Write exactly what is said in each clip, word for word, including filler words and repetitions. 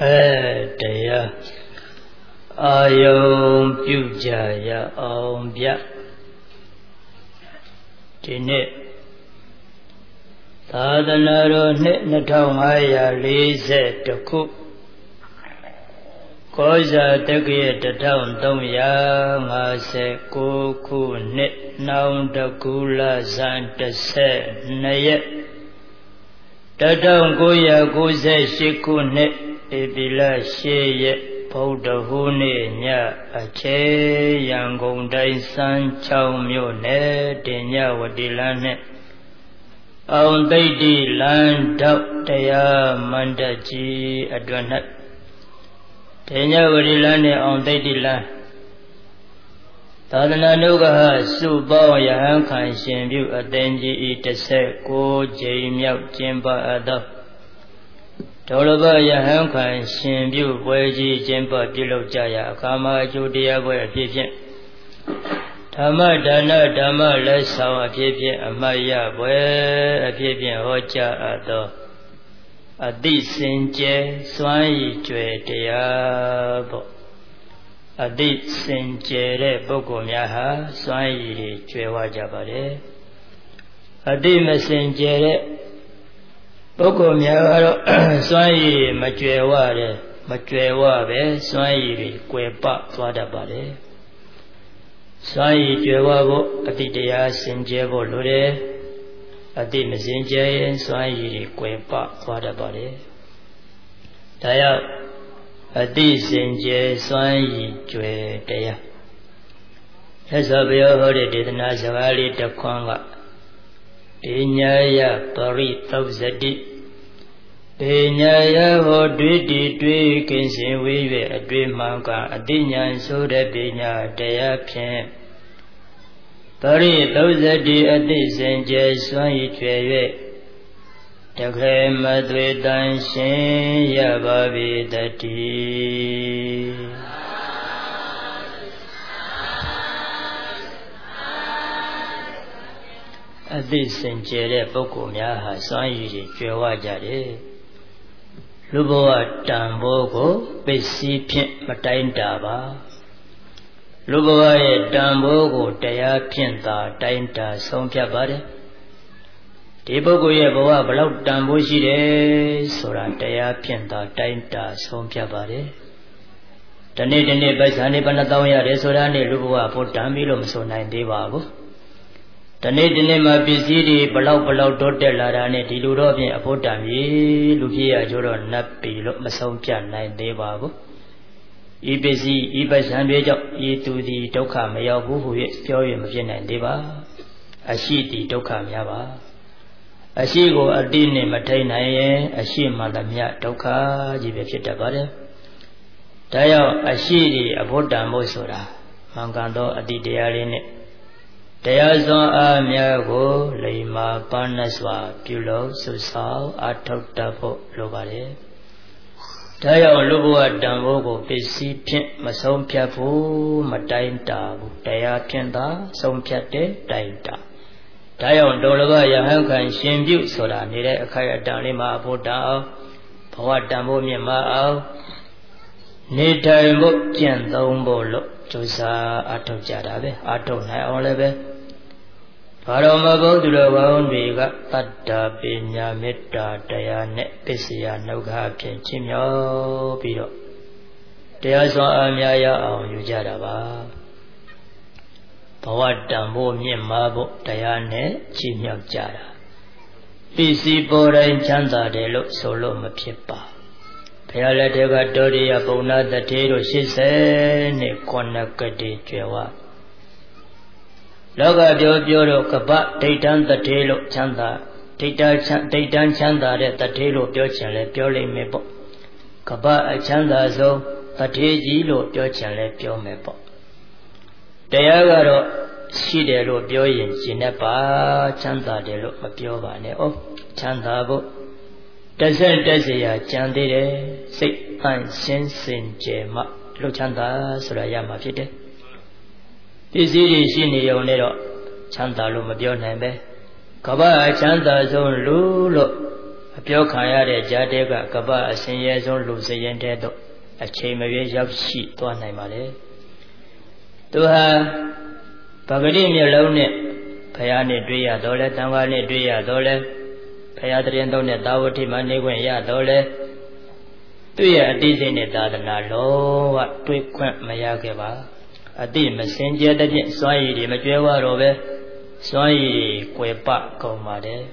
အဲတရားအာယုံပြုကြရအောင်ဗျဒီနေ့သာသနာတော်နှစ်နှစ်ထောင်ငါးရာလေးဆယ်တစ်ခုကောဇာတက္ကရာတစ်ထောင်သုံးရာငါးဆယ်ကိုးခုနှစ်နောင်တကူလဇန်တစ်ဆယ်နှစ်ရက်တစ်ထောင်ကိုးရာကိုးဆယ်ရှစ်ခုနှစ်ဧပြီလရှစ်ရက်ဗုဒ္ဓဟူးနေ့ညအခြေရန်ကုန်တိုင်းစမ်းချောင်းမြို့နယ်တင်ညဝတီလမ်းနဲ့အောင်သိတိလမ်းတောက်တရားမန္တကြီးအတွင်၌တင်ညဝတီလမ်းနဲ့အောင်သိတိလမ်းသာသနာ့နုဂဟစုပေါင်းယဟန်ခံရှင်ပြုအသင်ကြီးဤတစ်ဆက်ကိုကြိမ်မြောက်ကျင်းပအပ်သောဒေါလဘယဟန်ခံရှင်ပြုပွဲကြီးကျင်းပပြုလုပ်ကြရာအခါမှာအကျိုးတရားပွဲအဖြစ်ဖြင့်ဓမ္မဒါနဓမ္မလက်ဆောင်အဖြစ်ဖြင့်အမှတ်ရပွဲအဖြစ်ဖြင့်ဟောကြားအပ်သောအတိစင်ကြယ်စွမ်းရည်ကြွယ်တရားပေါ့အတိစင်ကြယ်တဲ့ပုဂ္ဂိုလ်များဟာစွမ်းရည်ကြွယ်ဝကြပါတယ်အတိမစင်ကြယ်တဲ့ပုဂ္ဂိုလ်များကတော့စွမ်းရည်မကြွယ်ဝတဲ့မကြွယ်ဝပဲစွမ်းရည်တွေကွယ်ပသွားတတ်ပါတယ်စွမ်းရည်ကြွယ်ဝဖို့အတိတရားစင်ကြယ်ဖို့လိုတယ်အတိမစင်ကြယ်ရင်စွမ်းရည်တွေကွယ်ပသွားတတ်ပါတယ်ဒါကြောင့်အတိစင်ကြယ်စွမ်းရည်ကြွယ်တရားဆက်စွာပြောဟောတဲ့ဒေသနာစကားလေးတစ်ခွန်းကပညာယပရိသုဇတိပညာယဟောတွေ့တည်တွေ့ကင်းစင်ဝေး၍အတွေ့မှန်ကအတိညာဆိုတဲ့ပညာတရားဖြင့်ပရိသုဇတိအတိစင်ကြယ်စွမ်းရည်ကျွယ်၍တခေမသွေတန်ရှင်ရပါပေတည်းအသိစင်ကြယ်တဲ့ပုဂ္ဂိုလ်များဟာစွမ်းရည်တွေကျွယ်ဝကြတယ်လူဘဝတန်ဖိုးကိုပစ္စည်းဖြင့်မတိုင်းတာပါလူဘဝရဲ့တန်ဖိုးကိုတရားဖြင့်သာတိုင်းတာဆုံးဖြတ်ပါတယ်ဒီပုဂ္ဂိုလ်ရဲ့ဘဝဘလောက်တန်ဖိုးရှိတယ်ဆိုတာတရားဖြင့်သာတိုင်းတာဆုံးဖြတ်ပါတယ်ဒီနေ့ဒီနေ့ပိုက်ဆံနေဘယ်နှသောင်းရတယ်ဆိုတာနဲ့လူဘဝဖို့တန်ပြီလို့မဆိုနိုင်သေးပါဘူးတနေ့တနေ့မှာပစ္စည်းတွေဘလောက်ဘလောက်တိုးတက်လာတာနဲ့ဒီလိုတော့ဖြင့်အဖို့တန်ပြီလူဖြစ်ရကြတော့နတ်ပြီလို့မဆုံးပြနိုင်သေးပါဘူးဤပစ္စည်းဤပစ္စံတွေကြောင့်ဤသူသည်ဒုက္ခမရောက်ဘူးဟု၍ပြောရင်မဖြစ်နိုင်သေးပါအရှိတိဒုက္ခများပါအရှိကိုအတိနဲ့မထိန်နိုင်ရင်အရှိမှသမျှဒုက္ခကြီးပဲဖြစ်တတ်ပါတယ်ဒါကြောင့်အရှိဒီအဖို့တန်ဖို့ဆိုတာမှန်ကန်သောအတိတရားလေးနဲ့တရားစွမ်းအားများကိုလိမ္မာပန်းနဲ့စွာပြုလုပ်ဆုဆောင်အထောက်တတ်ဖို့လိုပါတယ်။ဒါကြောင့်လူဘဝတန်ဖိုးကိုပစ္စည်းဖြင့်မဆုံးဖြတ်ဘူးမတိုင်းတာဘူးတရားဖြင့်သာဆုံးဖြတ်တဲ့တိုင်းတာ။ဒါကြောင့်ဒေါလဘယဟန်ခံရှင်ပြုဆိုတာနေတဲ့အခိုက်အတန့်လေးမှာအဖို့တန်အောင်ဘဝတန်ဖိုးမြင့်မအောင်နေထိုင်ဖို့ကျင့်သုံးဖို့လို့ကြိုးစားအထောက်ကြတာပဲအထောက်နိုင်အောင်လည်းပဲဘာတော်မဘုဒ္ဓတော်ဘောင်းတွေကတတ္တပညာမေတ္တာတရားနဲ့ပစ္စယနှုတ်ခါဖြင့်ချင်းမြောက်ပြီးတော့တရားစွမ်းအားများရအောင်ယူကြတာပါဘဝတန်ဖို့မြင့်မာဖို့တရားနဲ့ချင်းမြောက်ကြတာပစ္စည်းပေါ်တိုင်းချမ်းသာတယ်လို့ဆိုလို့မဖြစ်ပါဘုရားလက်ထက်ကတောရိယပုံနာတထေတို့ရှစ်ဆယ်နဲ့ခုနှစ်ကတိကျွယ်ဝလောကပြောပြောတော့ကပ္ပဒိဋ္ဌံတထေလို့ချမ်းသာဒိဋ္ဌချမ်းဒိဋ္ဌံချမ်းသာတဲ့တထေလို့ပြောချင်လဲပြောလိမ့်မယ်ပေါ့ကပ္ပအချမ်းသာဆုံးတထေကြီးလို့ပြောချင်လဲပြောမယ်ပေါ့တရားကတော့ရှိတယ်လို့ပြောရင်ရှင်နဲ့ပါချမ်းသာတယ်လို့မပြောပါနဲ့ဩချမ်းသာဖို့တဆက်တက်เสียကြံသေးတယ်စိတ်အန့်ရှင်းစင်ကြယ်မှလှုပ်ချမ်းသာဆိုတာရမှာဖြစ်တယ်ပစ္စည်းတွေရှိနေုံနဲ့တော့ချမ်းသာလို့မပြောနိုင်ပဲကမ္ဘာချမ်းသာဆုံးလူလို့အပြောခံရတဲ့ဂျာတဲကကပ္ပအစင်ရဲဆုံးလူစရင်တဲ့တော့အချိန်မရွေးရောက်ရှိသွားနိုင်ပါလေသူဟာပဂတိမျက်လုံးနဲ့ဖယားနဲ့တွေ့ရတော့လဲတန်ခါနဲ့တွေ့ရတော့လဲဖယားတရင်တော့နဲ့သာဝတိမနေခွင့်ရတော့လဲသူရဲ့အတိစိတ်နဲ့သာသနာလုံးဝတွေ့ခွင့်မရခဲ့ပါအတိမစင်ကြဲတဲ့ဖြင့်စွမ်းရည်တွေမကျွဲဝတော့ပဲစွမ်းရည်ကွယ်ပကုန်ပါတယ်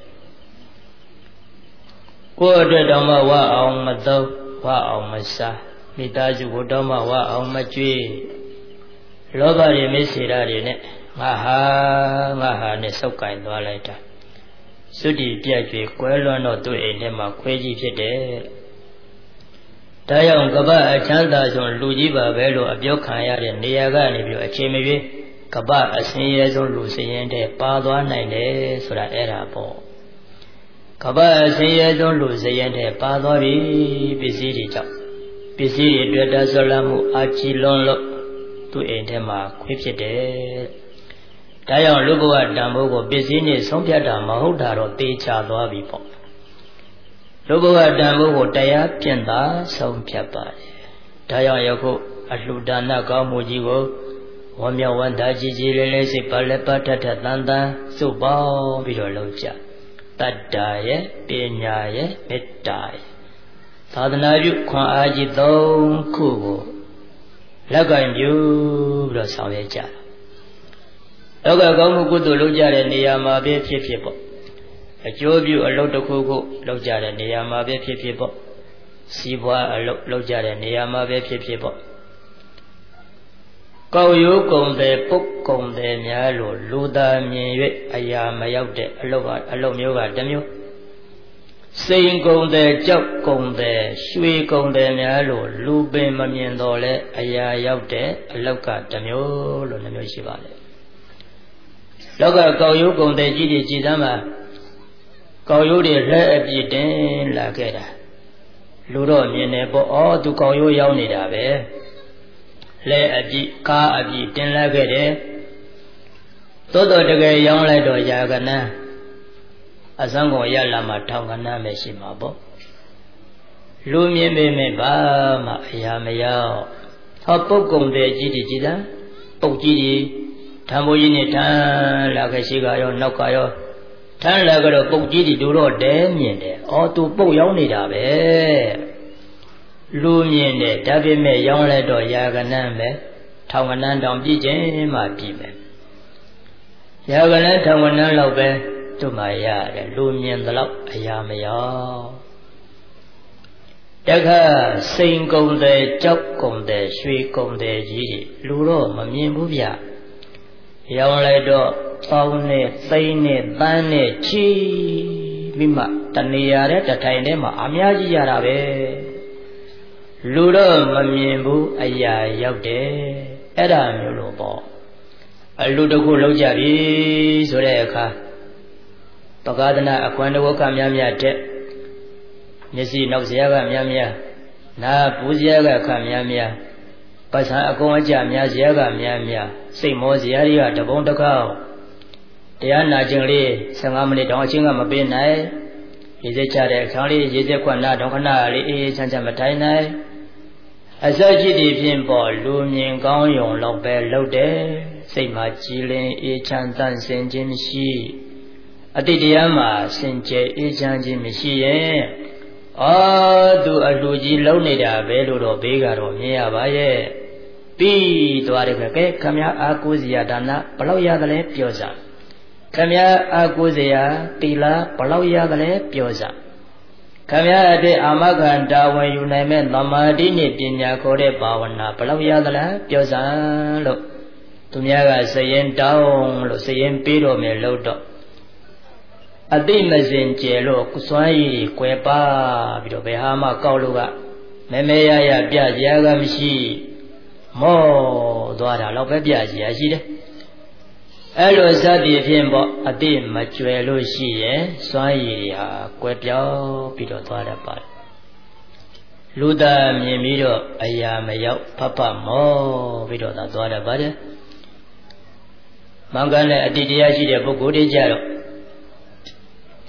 ကိုယ်အတွက်တော့မှဝအောင်မသုံးဝအောင်မစားမိသားစုကိုတော့မှဝအောင်မကြွေးလောဘတွေမိစေတာတွေနဲ့ငါဟာငါဟာနဲ့စောက်ကင်သွားလိုက်တာသုတိပြတ်ကြွေကွဲလွန်တော့သူ့အိမ်ထဲမှာခွဲကြီးဖြစ်တယ်ဒါကြောင့်ကပ္ပအချမ်းသာဆုံးလူကြီးပါပဲလို့အပြောခံရတဲ့နေရာကနေပြီးအချိန်မရွေးကပ္ပအစင်းရဲဆုံးလူစရင်တဲ့ပါသွားနိုင်တယ်ဆိုတာအဲ့ဒါပေါ့ကပ္ပအစင်းရဲဆုံးလူစရင်တဲ့ပါသွားပြီပစ္စည်းတွေကြောင့်ပစ္စည်းတွေတွေ့တာဆွလမ်းမှုအာချီလွန်လို့သူ့အိမ်ထဲမှာခွေးဖြစ်တယ်ဒါကြောင့်လူဘဝတန်ဖိုးကိုပစ္စည်းနဲ့ဆုံးဖြတ်တာမဟုတ်တာတော့တေချာသွားပြီပေါ့လူဘဝတန်ဖိုးကိုတရားဖြင့်သာဆုံးဖြတ်ပါတယ်ဒါကြောင့်ယခုအလှူဒါနကောင်းမှုကြီးကိုဝမ်းမြောက်ဝမ်းသာကြီးကြီးလေးလေးစိတ်ပါလက်ပါထထတန်တန်စုပေါင်းပြီးတော့လုပ်ကြတတ္တာရဲ့ပညာရဲ့မေတ္တာရဲ့သာသနာပြုခွန်အားကြီးသုံးခုကိုလက်ကင်ပြုပြီးတော့ဆောင်ရွက်ကြလောကကောင်းမှုကုသိုလ်လုပ်ကြတဲ့နေရာမှာပဲဖြစ်ဖြစ်ပေါ့အကျိုးပြုအလုပ်တစ်ခုခုလုပ်ကြတဲ့နေရာမှာပဲဖြစ်ဖြစ်ပေါ့စီးပွားအလုပ်လုပ်ကြတဲ့နေရာမှာပဲဖြစ်ဖြစ်ပေါ့ကောက်ရိုးကုံတယ်ပုတ်ကုံတယ်များလို့လူသားမြင်၍အရာမရောက်တဲ့အလုပ်ကအလုပ်မျိုးကတစ်မျိုးစိန်ကုံတယ်ကြောက်ကုံတယ်ရွှေကုံတယ်များလို့လူပင်မမြင်တော့လဲအရာရောက်တဲ့အလောက်ကတစ်မျိုးလို့နှမျိုးရှိပါလေလောကကောက်ရိုးကုံတယ်ကြီးတွေကြည်စမ်းမှာကောက်ရိုးတွေလက်အပြည့်တင်လာခဲ့တာလူတော့မြင်တယ်ပေါ့ဩသူကောက်ရိုးရောက်နေတာပဲလက်အပြည့်ကားအပြည့်တင်လာခဲ့တယ်သို့တော်တကယ်ရောင်းလိုက်တော့ယာကနန်းအစံကိုရလာမှထောင်ကနန်းပဲရှိမှာပေါ့လူမြင်ပေမဲ့ဘာမှအရာမရောက်ဟောပုတ်ကုံတဲ့ကြီးတွေကြည်လားပုတ်ကြီးတွေထံမိုးကြီးနဲ့ထမ်းလာခဲ့ရှိကရောနောက်ကရောထမ်းလာကြတော့ပုတ်ကြီးတွေတို့တော့တဲမြင်တယ်ဩသူပုတ်ရောက်နေတာပဲလူမြင်တယ်ဒါပေမဲ့ရောင်းလိုက်တော့ယာကနန်းပဲထောင်ကနန်းတောင်ပြည့်ခြင်းမှပြည့်မယ်ယာကနန်းထောင်ကနန်းလောက်ပဲတို့မှရတယ်လူမြင်သလောက်အရာမရောက်တခါစိန်ကုံတယ်ကြောက်ကုံတယ်ရွှေကုံတယ်ကြီးလူတော့မမြင်ဘူးဗျရောင်းလိုက်တော့ပေါင်းနဲ့သိန်းနဲ့တန်းနဲ့ချီပြီးမှတနေရာတဲ့တထိုင်ထဲမှာအများကြီးရတာပဲလူတော့မမြင်ဘူးအရာရောက်တယ်အဲ့ဒါမျိုးလို့ပေါ့အလူတစ်ခုလောက်ကြပြီဆိုတဲ့အခါပဂဒနာအကွမ်းတဝကများများတဲ့မျက်စိနောက်စရာကများများနားပူစရာကခများများပတ်စံအကုန်အကြများစရာကများများစိတ်မောစရာတွေကတပုံတစ်ခေါက်တရားနာခြင်းလေးဆယ်ငါးမိနစ်တောင်အချင်းကမပေးနိုင်ရေစက်ချတဲ့အခါလေးရေစက်ခွက်နာတော့ခဏလေးအေးအေးချမ်းချမ်းမထိုင်နိုင်အစရှိသည်ဖြင့်ပေါ်လူမြင်ကောင်းယုံလောက်ပဲလုပ်တယ်စိတ်မှာကြည်လင်အေးချမ်းတန့်စင်ခြင်းမရှိအတိတရားမှာစင်ကြယ်အေးချမ်းခြင်းမရှိရဲ့အော်သူအလှကြီးလုံးနေတာပဲလို့တော့ဘေးကတော့မြင်ရပါရဲ့ပြီးသွားတယ်ကဲခမည်းအာကိုးစရာဒါနဘလောက်ရတယ်လဲပြောစားခမည်းအာကိုးစရာတီလာဘလောက်ရတယ်လဲပြောစားခမည်းအတွက်အာမခံတာဝန်ယူနိုင်မဲ့သမာဓိနဲ့ပညာခေါ်တဲ့ဘာဝနာဘလောက်ရတယ်လဲပြောစားလို့သူများကစရင်တောင်းလို့စရင်ပြီးတော့မယ်လို့တော့အတိမစင်ကြယ်လို့စွမ်းရည်ကွယ်ပါပြီးတော့ဘယ်ဟာမှကောက်လို့ကမမဲရရပြကြရကမရှိမောသွားတာတော့ပဲပြကြရရှိတယ်အဲ့လိုစသည်ဖြင့်ပေါ့အတိမကျွယ်လို့ရှိရင်စွမ်းရည်ဟာကွယ်ပြောင်းပြီးတော့သွားတတ်ပါတယ်လူသားမြင်ပြီးတော့အရာမရောက်ဖတ်ဖတ်မောပြီးတော့သာသွားတတ်ပါတယ်မင်္ဂလာအတိတရားရှိတဲ့ပုဂ္ဂိုလ်တွေကြတော့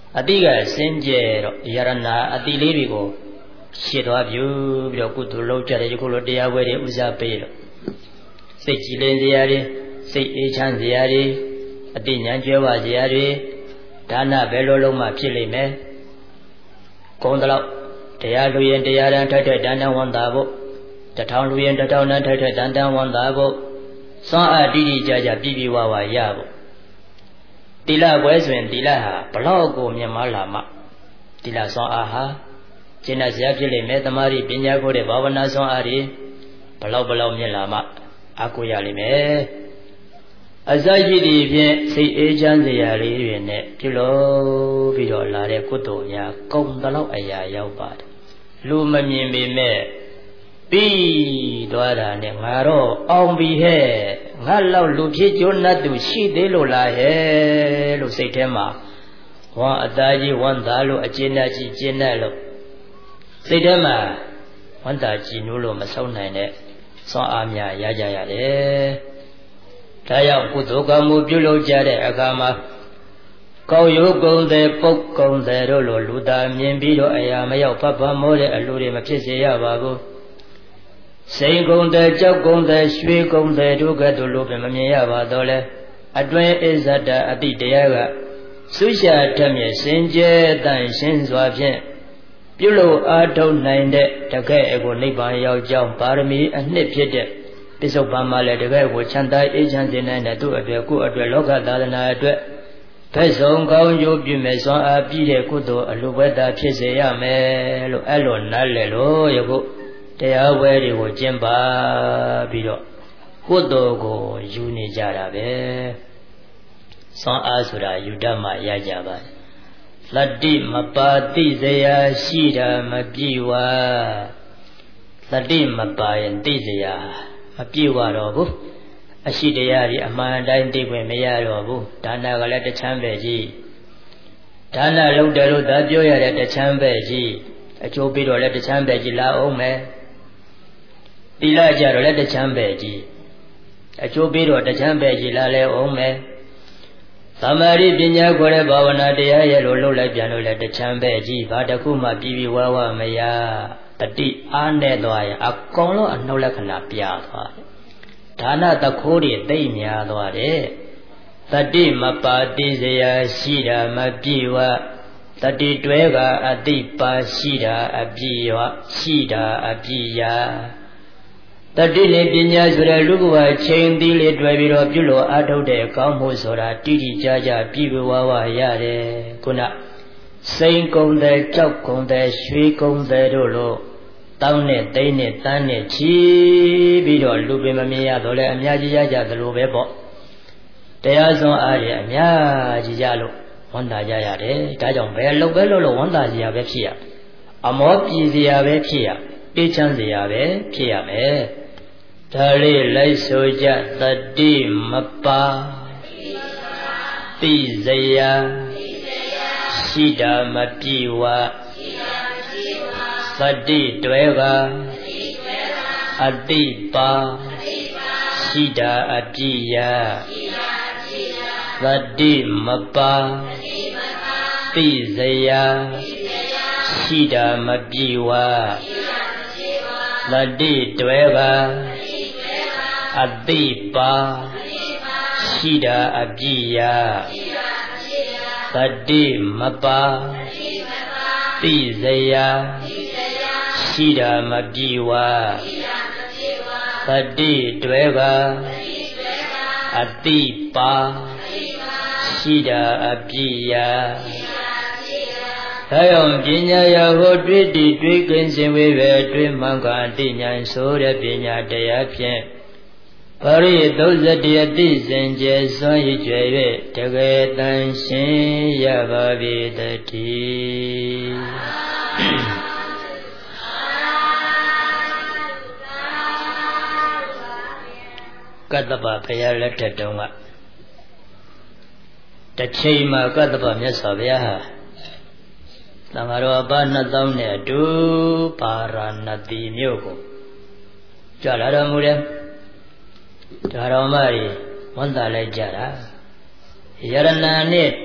အတိကစင်ကြဲတော့ယရဏအတိလေးတွေကိုရှင်းသွားပြုပြီးတော့ကုသိုလ်လုပ်ကြတယ်ဒီကုလိုတရားဝဲတွေဥစားပေးတော့စိတ်ကြည်လင်စရာတွေစိတ်အေးချမ်းစရာတွေအတိညာကျွဲဝစရာတွေဒါနဘယ်လိုလုံးမှဖြစ်လိမ့်မယ်ကုံတလောက်တရားလူရင်တရားတန်ထိုက်ထိုက်တန်တန်ဝန်တာဖို့တထောင်လူရင်တထောင်တန်ထိုက်ထိုက်တန်တန်ဝန်တာဖို့စွမ်းအားတိတိကျကျပြည့်ပြည့်ဝဝရဖို့တိလပွဲဆိုရင်တိလဟာဘလောက်ကိုမြင်မလာမှတိလစွမ်းအားဟာကျင့်တတ်စရာဖြစ်လိမ့်မယ်သမာဓိပညာကိုတဲ့ဘာဝနာစွမ်းအားတွေဘလောက်ဘလောက်မြင်လာမှအကူရလိမ့်မယ်အစရှိသည့်ဖြင့်စိတ်အေးချမ်းစရာလေးတွေနဲ့ပြုလို့ပြီးတော့လာတဲ့ကုသိုလ်များကုံတလောက်အရာရောက်ပါတယ်လူမမြင်ပေမဲ့ပြီးသွားတာနဲ့ငါတော့အောင်ပြီဟဲ့ငါလောက်လူဖြစ်ကျိုးနတ်သူရှိသေးလို့လားဟဲ့လို့စိတ်ထဲမှာဝါအသားကြီးဝမ်းသာလို့အကျဉ်းနဲ့ကြီးကျဉ်းနဲ့လို့စိတ်ထဲမှာဝမ်းသာကြည်နူးလို့မဆုံးနိုင်တဲ့စွမ်းအားများရကြရတယ်ဒါကြောင့်ကုသိုလ်ကောင်းမှုပြုလုပ်ကြတဲ့အခါမှာကောင်းရုပ်ကုန်တဲ့ပုတ်ကုန်တဲ့တို့လိုလူသားမြင်ပြီးတော့အရာမရောက်ဖတ်ဖတ်မောတဲ့အလူတွေမဖြစ်စေရပါဘူးစိန်ကုန်တဲ့ကြောက်ကုန်တဲ့ရွှေကုန်တဲ့တို့ကဲ့သို့လိုပဲမမြင်ရပါတော့လဲအတွင်းအစ္ဆဒအတိတရားကဆုရှာထမြစင်ကြဲတန်ရှင်းစွာဖြင့်ပြုလို့အားထုတ်နိုင်တဲ့တကယ်ကိုနိဗ္ဗာန်ရောက်ကြောင်းပါရမီအနှစ်ဖြစ်တဲ့ပိဿုပန်မှာလည်းတကယ်ကိုချမ်းသာအေးချမ်းစေနိုင်တဲ့သူ့အတွက်ကိုယ့်အတွက်လောကသာသနာအတွက်ဖက်ဆုံးကောင်းကျိုးပြုမဲ့စွမ်းအားပြည့်တဲ့ကုသိုလ်အလိုပဲသာဖြစ်စေရမယ်လို့အဲ့လိုနားလည်လို့ယခုတရားဝဲတွေကိုကျင့်ပါပြီးတော့ကုသိုလ်ကိုယူနေကြတာပဲစွမ်းအားဆိုတာယူတတ်မှရကြပါတယ်လတ္တိမပါတိစရာရှိတာမပြည့်ဝလတ္တိမပါရင်သိစရာမပြည့်ဝတော့ဘူးအရှိတရားကြီးအမှန်တိုင်းသိခွင့်မရတော့ဘူးဒါနကလည်းတချမ်းပဲကြီးဒါနလုပ်တယ်လို့သာပြောရတဲ့တချမ်းပဲကြီးအကျိုးပြီးတော့လည်းတချမ်းပဲကြီးလာအောင်မယ်သီလကြတော့လည်းတချမ်းပဲကြီးအကျိုးပြီးတော့တချမ်းပဲကြီးလာလဲအောင်မယ်သမာဓိပညာခေါ်တဲ့ဘာဝနာတရားရဲ့လို့လှုပ်လိုက်ပြန်လို့လည်းတချမ်းပဲကြီးဘာတစ်ခုမှပြီးပြီးဝဝမရတတိအားနဲ့သွားရင်အကုန်လုံးအနှုတ်လက္ခဏာပြသွားတယ်ဒါနတခိုးတွေသိမ့်များသွားတယ်တတိမပါတိစရာရှိတာမပြည့်ဝတတိတွဲကအတိပါရှိတာအပြည့်ဝရှိတာအပြည့်ရတတိနဲ့ပညာဆိုတဲ့လူကချိန်သီးလေးတွေ့ပြီးတော့ပြုလို့အားထုတ်တဲ့ကောင်းမှုဆိုတာတိတိကျကျပြည့်ဝဝရတယ်ခုနစိန်ကုံတဲ့ကြောက်ကုံတဲ့ရွှေကုံတဲ့တို့လို့တောင်းနဲ့သိန်းနဲ့တန်းနဲ့ချီပြီးတော့လူပင်မမြင်ရတော့လဲအများကြီးရကြသလိုပဲပေါ့တရားစွမ်းအားရအများကြီးရလို့ဝန်တာကြရတယ်ဒါကြောင့်ဘယ်လုပ်ပဲလုပ်လို့ဝန်တာစရာပဲဖြစ်ရအမောပြည်စရာပဲဖြစ်ရအေးချမ်းစရာပဲဖြစ်ရမယ်ဒါလေးလိုက်ဆိုကြတတိမပါတိစရာရှိတာမပြေဝသတိတွဲကအတိပါရှိတာအပြည့်ရသတိမပါတိစရာရှိတာမပြေဝသတိတွဲကအတိပါရှိတာအပြည့်ရသတိမပါတိစရာရှိတာမပြေဝသတိတွဲကအတိပါရှိတာအပြည့်ရဒါကြောင့်ပညာရာကိုတွေ့တည်တွေ့ကင်းစင်ဝေးပဲတွေ့မှန်ကအတိညာဆိုတဲ့ပညာတရားဖြင့်ပရိသုဇတိအတိစင်ကြယ်စွမ်းရည်ကြွယ်၍တကယ်တန်ရှင်းရပါပြီတည်းကတ္တပဘုရားလက်ထက်တုန်းကတစ်ချိန်မှာကတ္တပမြတ်စွာဘုရားဟာသံဃာတော်အပါနှစ်သောင်းနဲ့အတူပါရဏသီမြို့ကိုကြွလာတော်မူတယ်ဒါတော်မကြီးဝန်တာလိုက်ကြတာယရဏနဲ့ထိုက်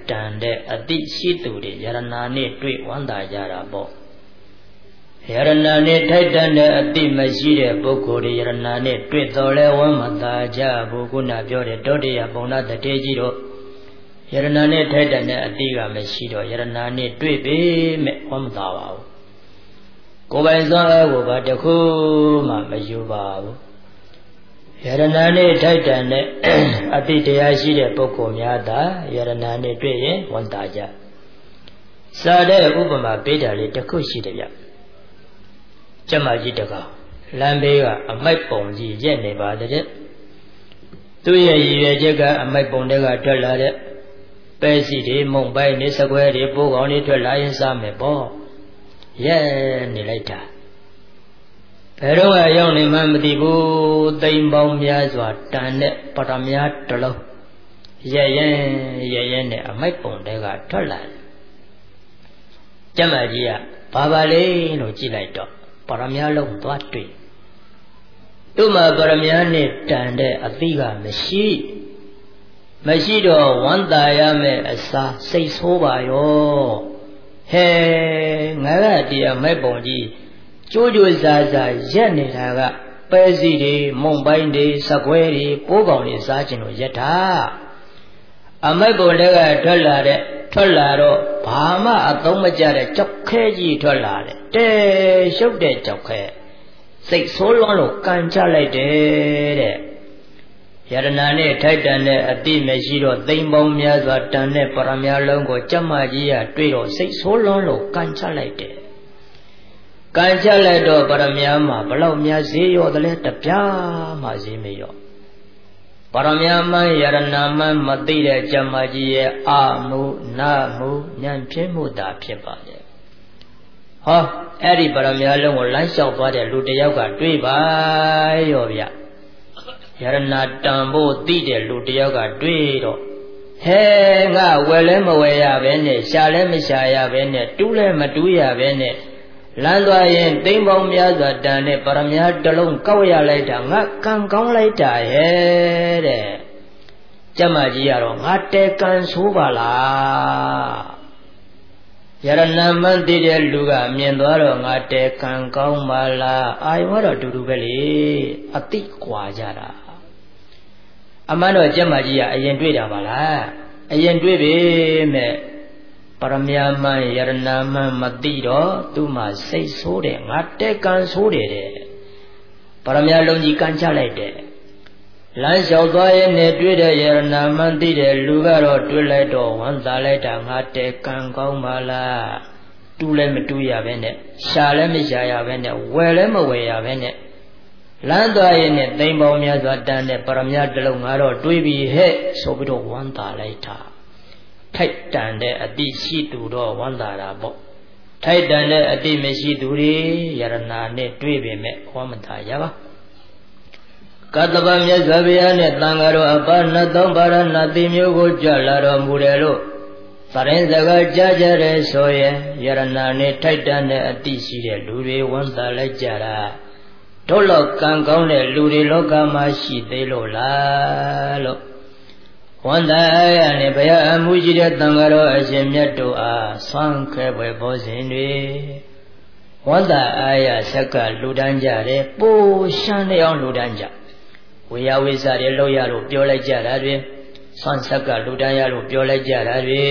တန်တဲ့အတိရှိသူတွေယရနာနဲ့တွေ့ဝမ်းသာကြတာပေါ့ယရနာနဲ့ထိုက်တန်တဲ့အတိမရှိတဲ့ပုဂ္ဂိုလ်တွေယရနာနဲ့တွေ့တော်လဲဝမ်းမသာကြဘူးခုနပြောတဲ့တောတရပုံနာတတေကြီးတို့ယရနာနဲ့ထိုက်တန်တဲ့အတိကမရှိတော့ယရနာနဲ့တွေ့ပေမဲ့ဝမ်းမသာပါဘူးကိုယ်ပိုင်စွမ်းအားကိုဘာတစ်ခုမှမယူပါဘူးယရနာနဲ့ထိုက်တန်တဲ့အတိတရားရှိတဲ့ပုဂ္ဂိုလ်များသာယရနာနဲ့တွေ့ရင်ဝမ်းသာကြစာတဲ့ဥပမာပေးတာလေးတစ်ခုရှိတယ်ဗျကျမကြီးတကောင်လမ်းဘေးကအမိုက်ပုံကြီးရက်နေပါတဲ့သူ့ရဲ့ရည်ရွယ်ချက်ကအမိုက်ပုံတွေကထွက်လာတဲ့ပဲစီတွေမုံပိုင်းတွေစကွဲတွေပိုးကောင်တွေထွက်လာရင်စားမယ်ပေါ့ရဲနေလိုက်တာဘယ်တော့အရောက်နေမှမသိဘူးသိမ်ပေါင်းများစွာတန်တဲ့ပရမများတလုံးရဲရဲရဲရဲနဲ့အမိုက်ပုံတွေကထွက်လာတယ်ကျမကြီးကဘာပါလဲလို့ကြည့်လိုက်တော့ပရမများလုံးသွားတွေ့သူ့မှာပရမများနဲ့တန်တဲ့အသီးကမရှိမရှိတော့ဝမ်းသာရမယ်အစားစိတ်ဆိုးပါရောဟဲငါကဒီအမိုက်ပုံကြီးကျိုးကျိုးစားစားရက်နေတာကပဲစီတွေမုံပိုင်းတွေစကွဲတွေပိုးကောင်တွေစားခြင်းလို့ရက်တာအမိုက်ပုံတွေကထွက်လာတဲ့ထွက်လာတော့ဘာမှအသုံးမကျတဲ့ကြောက်ခဲကြီးထွက်လာတယ်တဲရှုပ်တဲ့ကြောက်ခဲစိတ်ဆိုးလွန်းလို့ကန်ချလိုက်တယ်တဲ့ယရနာနဲ့ထိုက်တန်တဲ့အတိမရှိတော့သိမ်ပေါင်းများစွာတန်တဲ့ပရမလုံးကိုကျမကြီးကတွေ့တော့စိတ်ဆိုးလွန်းလို့ကန်ချလိုက်တယ်ကန်ချလိုက်တော့ပရမမှာဘလောက်များဈေးရောတယ်လဲတပြားမှဈေးမရောပရမမှန်ယရနာမှန်မသိတဲ့ကျမကြီးရဲ့အာမှုနာမှုဉာဏ်ဖြစ်မှုသာဖြစ်ပါလေဟောအဲ့ဒီပရမလုံးကိုလမ်းလျှောက်သွားတဲ့လူတစ်ယောက်ကတွေ့ပါရောဗျယရနာတန်ဖို့သိတဲ့လူတစ်ယောက်ကတွေ့တော့ဟဲငါဝယ်လဲမဝယ်ရပဲနဲ့ရှာလဲမရှာရပဲနဲ့တူးလဲမတူးရပဲနဲ့လမ်းသွားရင်သိမ်းပေါင်းများစွာတန်တဲ့ပရမများတစ်လုံးကောက်ရလိုက်တာငါကံကောင်းလိုက်တာရဲ့တဲ့ကျမကြီးကတော့ငါတဲကံဆိုးပါလားယရဏမန်သိတဲ့လူကမြင်သွားတော့ငါတဲကံကောင်းပါလားအာယုံကတော့တူတူပဲလေအတိကွာကြတာအမှန်တော့ကျမကြီးကအရင်တွေ့တာပါလားအရင်တွေ့ပြီမဲ့ပရမယမန်ယရဏမန်မသိတော့သူ့မှာစိတ်ဆိုးတယ်ငါတဲကံဆိုးတယ်တဲ့ပရမယလုံးကြီးကံချလိုက်တယ်လမ်းလျှောက်သွားရင်နဲ့တွေ့တဲ့ယရဏမန်သိတဲ့လူကတော့တွေ့လိုက်တော့ဝမ်းသာလိုက်တာငါတဲကံကောင်းပါလားတူးလည်းမတူးရပဲနဲ့ရှာလည်းမရှာရပဲနဲ့ဝယ်လည်းမဝယ်ရပဲနဲ့လမ်းသွားရင်နဲ့သိမ်ပေါင်းများစွာတန်းတဲ့ပရမယတလုံးငါတော့တွေးပြီးဟဲ့ဆိုပြီးတော့ဝမ်းသာလိုက်တာထိုက်တန်တဲ့အတိရှိသူတော့ဝမ်းသာတာပေါ့ထိုက်တန်တဲ့အတိမရှိသူတွေယရနာနဲ့တွေ့ပေမဲ့ဝမ်းမသာရပါကတ္တဗမြတ်စွာဘုရားနဲ့တန်ဃာတော်အပနတ်သုံးပါရဏတိမျိုးကိုကြွလာတော်မူတယ်လို့သရင်စကားကြားကြတယ်ဆိုရင်ယရနာနဲ့ထိုက်တန်တဲ့အတိရှိတဲ့လူတွေဝမ်းသာလိုက်ကြတာတို့လောကံကောင်းတဲ့လူတွေလောကမှာရှိသေးလို့လားလို့ဝန္တာရနဲ့ဘုရားအမှုရှိတဲ့တန်ဃာတော်အရှင်မြတ်တို့အားဆွမ်းခဲပွဲဘောဇင်တွေဝန္တာအာရဆက်ကလူတန်းကြတယ်ပိုးရှမ်းတဲ့အောင်လူတန်းကြဝေယဝိဇ္ဇာတွေလောက်ရလို့ပြောလိုက်ကြတာတွေဆွမ်းဆက်ကလူတန်းရလို့ပြောလိုက်ကြတာတွေ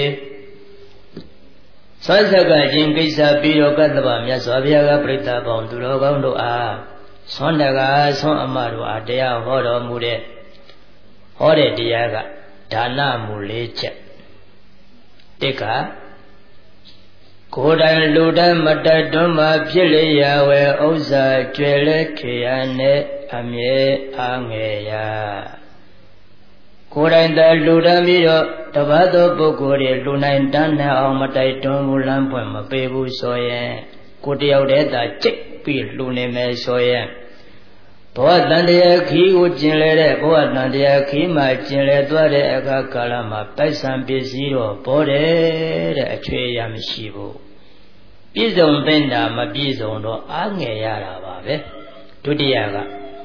ဆွမ်းဆက်ကချင်းကိစ္စပြီးတော့ကတ္တဗမြတ်စွာဘုရားကပြိတ္တာပေါင်းသူတော်ကောင်းတို့အားဆွမ်းတကားဆွမ်းအမတို့အားတရားဟောတော်မူတဲ့ဟောတဲ့တရားကဒါနမှုလေးချက်တစ်ကကိုယ်တိုင်လူတန်းမတတ်တွန်းမှဖြစ်လေရဝဲဥစ္စာကျွဲလဲခေရနဲ့အမြဲအားငယ်ရကိုယ်တိုင်သာလူတန်းပြီးတော့တပတ်သောပုဂ္ဂိုလ်တွေလူနိုင်တန်းနဲ့အောင်မတိုက်တွန်းဘူးလမ်းဖွင့်မပေးဘူးဆိုရင်ကိုတယောက်တည်းသာကြိတ်ပြီးလူနေမယ်ဆိုရင်ဘဝတန်တရားခီးကိုကျင်လဲတဲ့ဘဝတန်တရားခီးမှာကျင်လဲသွားတဲ့အခါကာလမှာပိုက်ဆံပစ္စည်းတော့ပေါ်တယ်တဲ့အချွေရမရှိဘူးပြည့်စုံတဲ့တာမပြည့်စုံတော့အားငယ်ရတာပါပဲဒုတိယက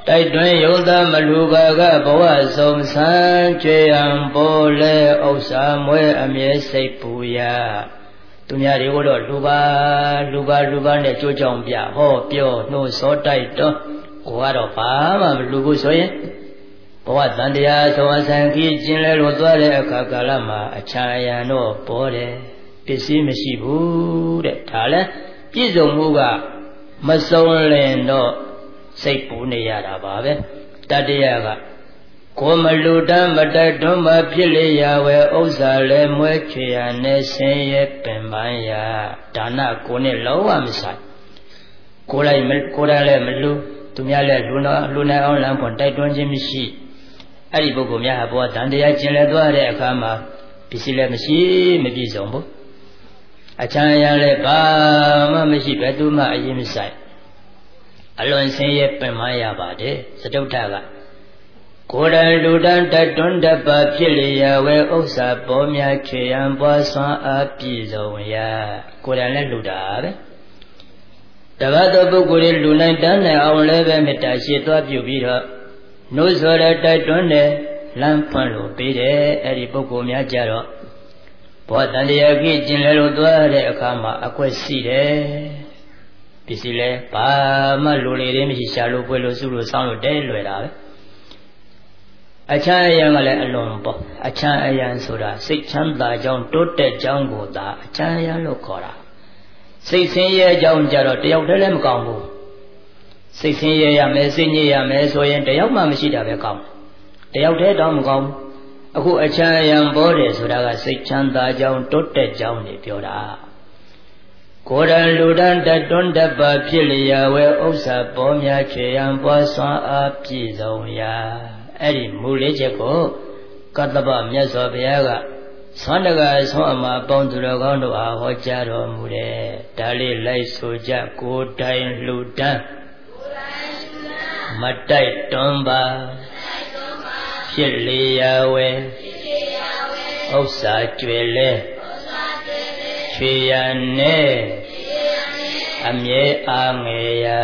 တိုက်တွင်ယုံသားမလူပါကဘဝဆုံးဆန်းကြွေရန်ပေါ်လဲဥစ္စာမွဲအမြဲစိတ်ပူရာသူများတွေကိုတော့လူပါလူပါလူပါနဲ့ကြိုးကြောင်ပြဟောပြောနှိုးစောတိုက်တော့ကိုကတော့ဘာမှမလူဘူးဆိုရင်ဘဝတန်တရားဆုံးအဆန်းကြီးကျင်လဲလို့သွားတဲ့အခါကာလမှာအချမ်းအယံတော့ပေါ်တယ်ပစ္စည်းမရှိဘူးတဲ့ဒါလဲပြည့်စုံမှုကမဆုံးလင်တော့စိတ်ပူနေရတာပါပဲတတရားကကိုမလူတမ်းမတိုက်တွန်းမဖြစ်လေရဝဲဥစ္စာလဲမွဲချွေရနဲ့ဆင်းရဲပင်ပန်းရာဒါနကိုနဲ့လောဝမဆိုင်ကိုယ်လိုက်ကိုယ်တိုင်လည်းမလူသူများလည်းလူနာလူနိုင်အောင်လမ်းပေါ်တိုက်တွန်းခြင်းမရှိအဲ့ဒီပုဂ္ဂိုလ်များဟာဘောတန်တရားကျင်လဲသွားတဲ့အခါမှာပစ္စည်းလည်းမရှိမပြည့်စုံဘူးအချမ်းရလည်းဘာမှမရှိဘယ်သူမှအရင်မဆိုင်အလွန်ဆင်းရဲပင်ပန်းရပါတယ်စတုထကကိုယ်တိုင်လူတန်းတတွန်းတပါဖြစ်လျာဝဲဥစ္စာပေါ်များချွေရန်ပွားဆွမ်းအားပြည့်စုံရာကိုယ်တိုင်လည်းလူတာပဲတပတ်သောပုဂ္ဂိုလ်တွေလူနိုင်တန်းနိုင်အောင်လည်းပဲမေတ္တာရှိသွားပြုပြီးတော့နှိုးဆော်တဲ့တိုက်တွန်းတဲ့လမ်းဖွင့်လို့ပေးတယ်အဲ့ဒီပုဂ္ဂိုလ်များကြတော့ဘောတန်တရားကြီးကျင်လဲလို့သွားတဲ့အခါမှာအကွက်ရှိတယ်ပစ္စည်းလဲဘာမှလူလေတွေမရှိရှာလို့ပွဲလို့စုလို့ဆောင်းလို့တဲလွယ်တာပဲအချမ်းအယံကလည်းအလွန်ပေါ့အချမ်းအယံဆိုတာစိတ်ချမ်းသာကြောင်းတိုးတက်ကြောင်းကိုသာအချမ်းအယံလို့ခေါ်တာစိတ်ဆင်းရဲကြောင်းကြတော့တယောက်တည်းလည်းမကောင်းဘူးစိတ်ဆင်းရဲရမယ်စိတ်ညစ်ရမယ်ဆိုရင်တယောက်မှမရှိတာပဲကောင်းတယောက်တည်းတောင်းမကောင်းအခုအချမ်းအယံပေါ်တယ်ဆိုတာကစိတ်ချမ်းသာကြောင်းတိုးတက်ကြောင်းနေပြောတာကိုယ်တိုင်လူတန်းတတွန်းတပါဖြစ်လျာဝဲဥစ္စာပေါ်များချွေရန်ပွားဆွမ်းအားပြည့်စုံရာအဲ့ဒီမူလေးချက်ကိုကတ္တပမြတ်စွာဘုရားကသွန်တကာဆွမ်းအမှာပေါင်းသူတော်ကောင်းတို့အားဟောကြားတော်မူတယ်ဒါလေးလိုက်ဆိုကြကိုယ်တိုင်လူတန်းမတိုက်တွန်းပါဖြစ်လျာဝဲဥစ္စာကျွေလဲချွေရန်နဲ့အမြဲအားငယ်ရ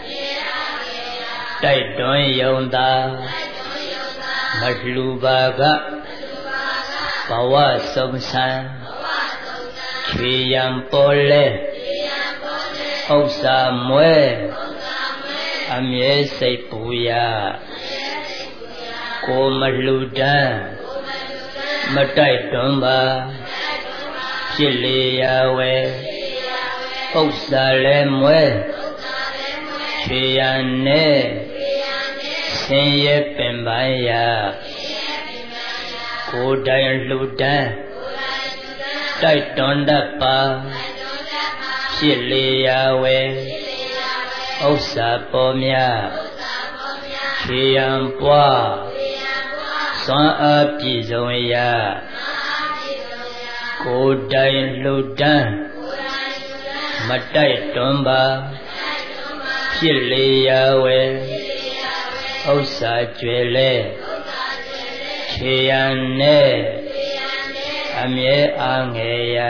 တိုက်တွန်းယုံသာမလှူပါကဘဝဆုံးဆန်းချွေရန်ပေါ်လဲဥစ္စာမွဲအမြဲစိတ်ပူရာကိုမလှူတန်းမတိုက်တွန်းပါဖြစ်လေရာဝဲဥစ္စာလဲမွဲချွေရန်နဲ့ဆင်းရဲပင်ပန်းရာကိုယ်တိုင်လှူဒန်းတိုက်တွန်းတတ်ပါဖြစ်လေရာဝဲဥစ္စာပေါ်များချွေရန်ပွားစွမ်းအားပြည့်စုံရာကိုယ်တိုင်လှူဒန်းမတိုက်တွန်းပါဖြစ်လေရာဝဲဥစ္စာကျွေလဲချေရန်နဲ့အမြဲအားငယ်ရ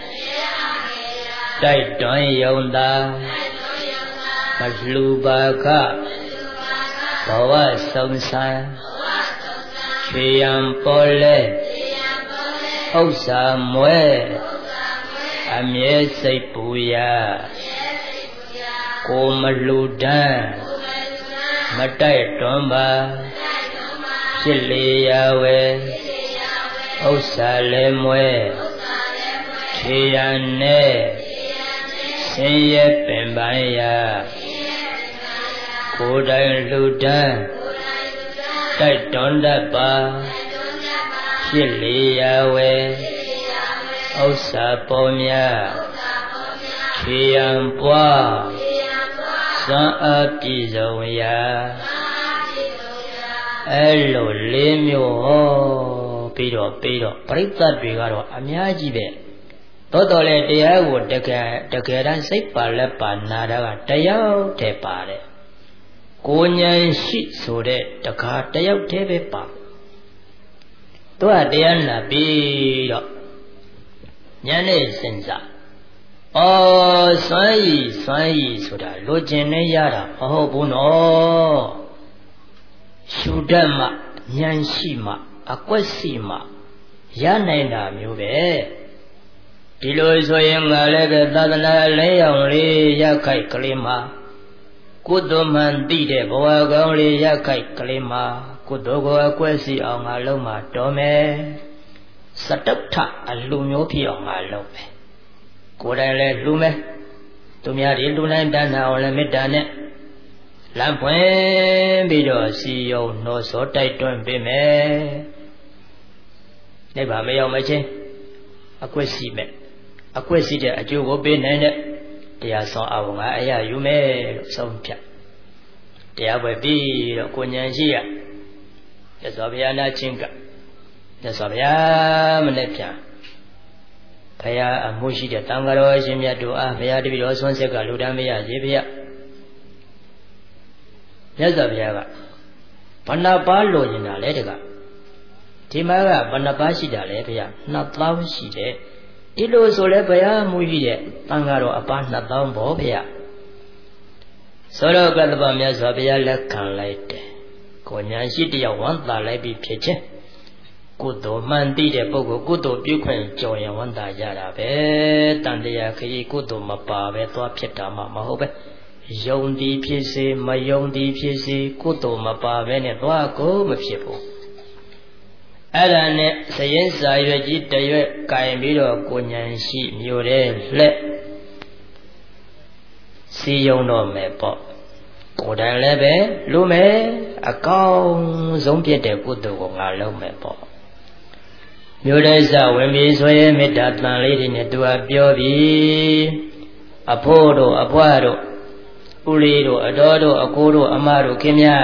တိုက်တွန်းယုံသာမလှူပါကဘဝဆုံးဆန်းချေရန်ပေါ်လဲဥစ္စာမွဲအမြဲစိတ်ပူရာကိုမလှူဒန်းမတိုက်တွန်းပါဖြစ်လေရာဝဲဥစ္စာလဲမွဲချေရန်နဲ့ဆင်းရဲပင်ပန်းရာကိုယ်တိုင်လှူဒန်းတိုက်တွန်းတတ်ပါဖြစ်လေရာဝဲဥစ္စာပေါ်များချေရန်ပွားစွမ်းအားပြည့်စုံရာအဲ့လိုလေးမျိုးဟောပြီးတော့ပြီးတော့ပရိသတ်တွေကတော့အများကြီးပဲတော်တော်လေတရားကိုတကယ်တကယ်တမ်းစိတ်ပါလက်ပါနာတာကတယောက်တည်းပါတယ်ကိုဉဏ်ရှိဆိုတဲ့တခါတယောက်တည်းပဲပါသူကတရားနာပြီးတော့ဉာဏ်နဲ့စဉ်းစားအော်စွမ်းရည်စွမ်းရည်ဆိုတာလိုချင်နေရတာမဟုတ်ဘူးနော်ရှုတတ်မှဉာဏ်ရှိမှအကွက်စီမှရနိုင်တာမျိုးပဲဒီလိုဆိုရင်ငါလည်းပဲသာသနာလဲအောင်လေးရခိုက်ကလေးမှာကုသိုလ်မှန်သိတဲ့ဘဝကောင်းလေးရခိုက်ကလေးမှာကုသိုလ်ကိုအကွက်စီအောင်ငါလုံးမှာတော်မယ်စတုထအလှမျိုးဖြစ်အောင်ငါလုပ်မယ်ကိုယ်တိုင်လည်းလှူမယ်သူများတွေလှူနိုင်တတ်အောင်လည်းမေတ္တာနဲ့လမ်းဖွင့်ပြီးတော့စီယုံနှောစောတိုက်တွန်းပေးမယ်နိဗ္ဗာန်မရောက်မချင်းအကွက်စီမဲ့အကွက်စီတဲ့အကျိုးကိုပေးနိုင်တဲ့တရားဆောင်အောင်ငါအရာယူမယ်လို့ဆုံးဖြတ်တရားပွဲပြီးတော့ကိုဉာဏ်ရှိရမြတ်စွာဘုရားနာချင်းကမြတ်စွာဘုရားမနဲ့ပြန်ဘုရားအမှုရှိတဲ့တန်ဃာတော်အရှင်မြတ်တို့အားဘုရားတပည့်တော်ဆွမ်းဆက်ကလူတန်းမရစေဘုရားမြတ်စွာဘုရားကဘဏ္ဍပါလိုချင်တာလဲတကဒီမှာကဘဏ္ဍပါရှိတာလဲဘုရားနှစ်သောင်းရှိတယ်ဒီလိုဆိုလဲဘုရားမူရှိတဲ့တန်ဃာတော်အပါနှစ်သောင်းပေါ့ဘုရားဆိုတော့ကတ္တပမြတ်စွာဘုရားလက်ခံလိုက်တယ်ကိုညာရှိတယောက်ဝမ်းသာလိုက်ပြီးဖြစ်ချင်းကုသိုလ်မှန်သိတဲ့ပုဂ္ဂိုလ်ကုသိုလ်ပြုခွင့်ကြော်ရင်ဝမ်းသာကြတာပဲတန်တရားခရီးကုသိုလ်မပါပဲသွားဖြစ်တာမှမဟုတ်ပဲယုံသည်ဖြစ်စေမယုံသည်ဖြစ်စေကုသိုလ်မပါပဲနဲ့သွားကိုမဖြစ်ဘူးအဲ့ဒါနဲ့စရင်စာရွက်ကြီးတရွက်ကင်ပြီးတော့ကိုဉဏ်ရှိမျိုးတဲ့လက်စီယုံတော့မယ်ပေါ့ကိုယ်တိုင်လည်းပဲလူမယ်အကောင်းဆုံးဖြစ်တဲ့ကုသိုလ်ကိုငါလုပ်မယ်ပေါ့မျိုးတဲ့စဝင်ပြီးဆိုရင်မေတ္တာတန်လေးတွေနဲ့သူကပြောပြီးအဖိုးတို့အဖွားတို့ဦးလေးတို့အတော်တို့အကိုတို့အမတို့ခင်ဗျာ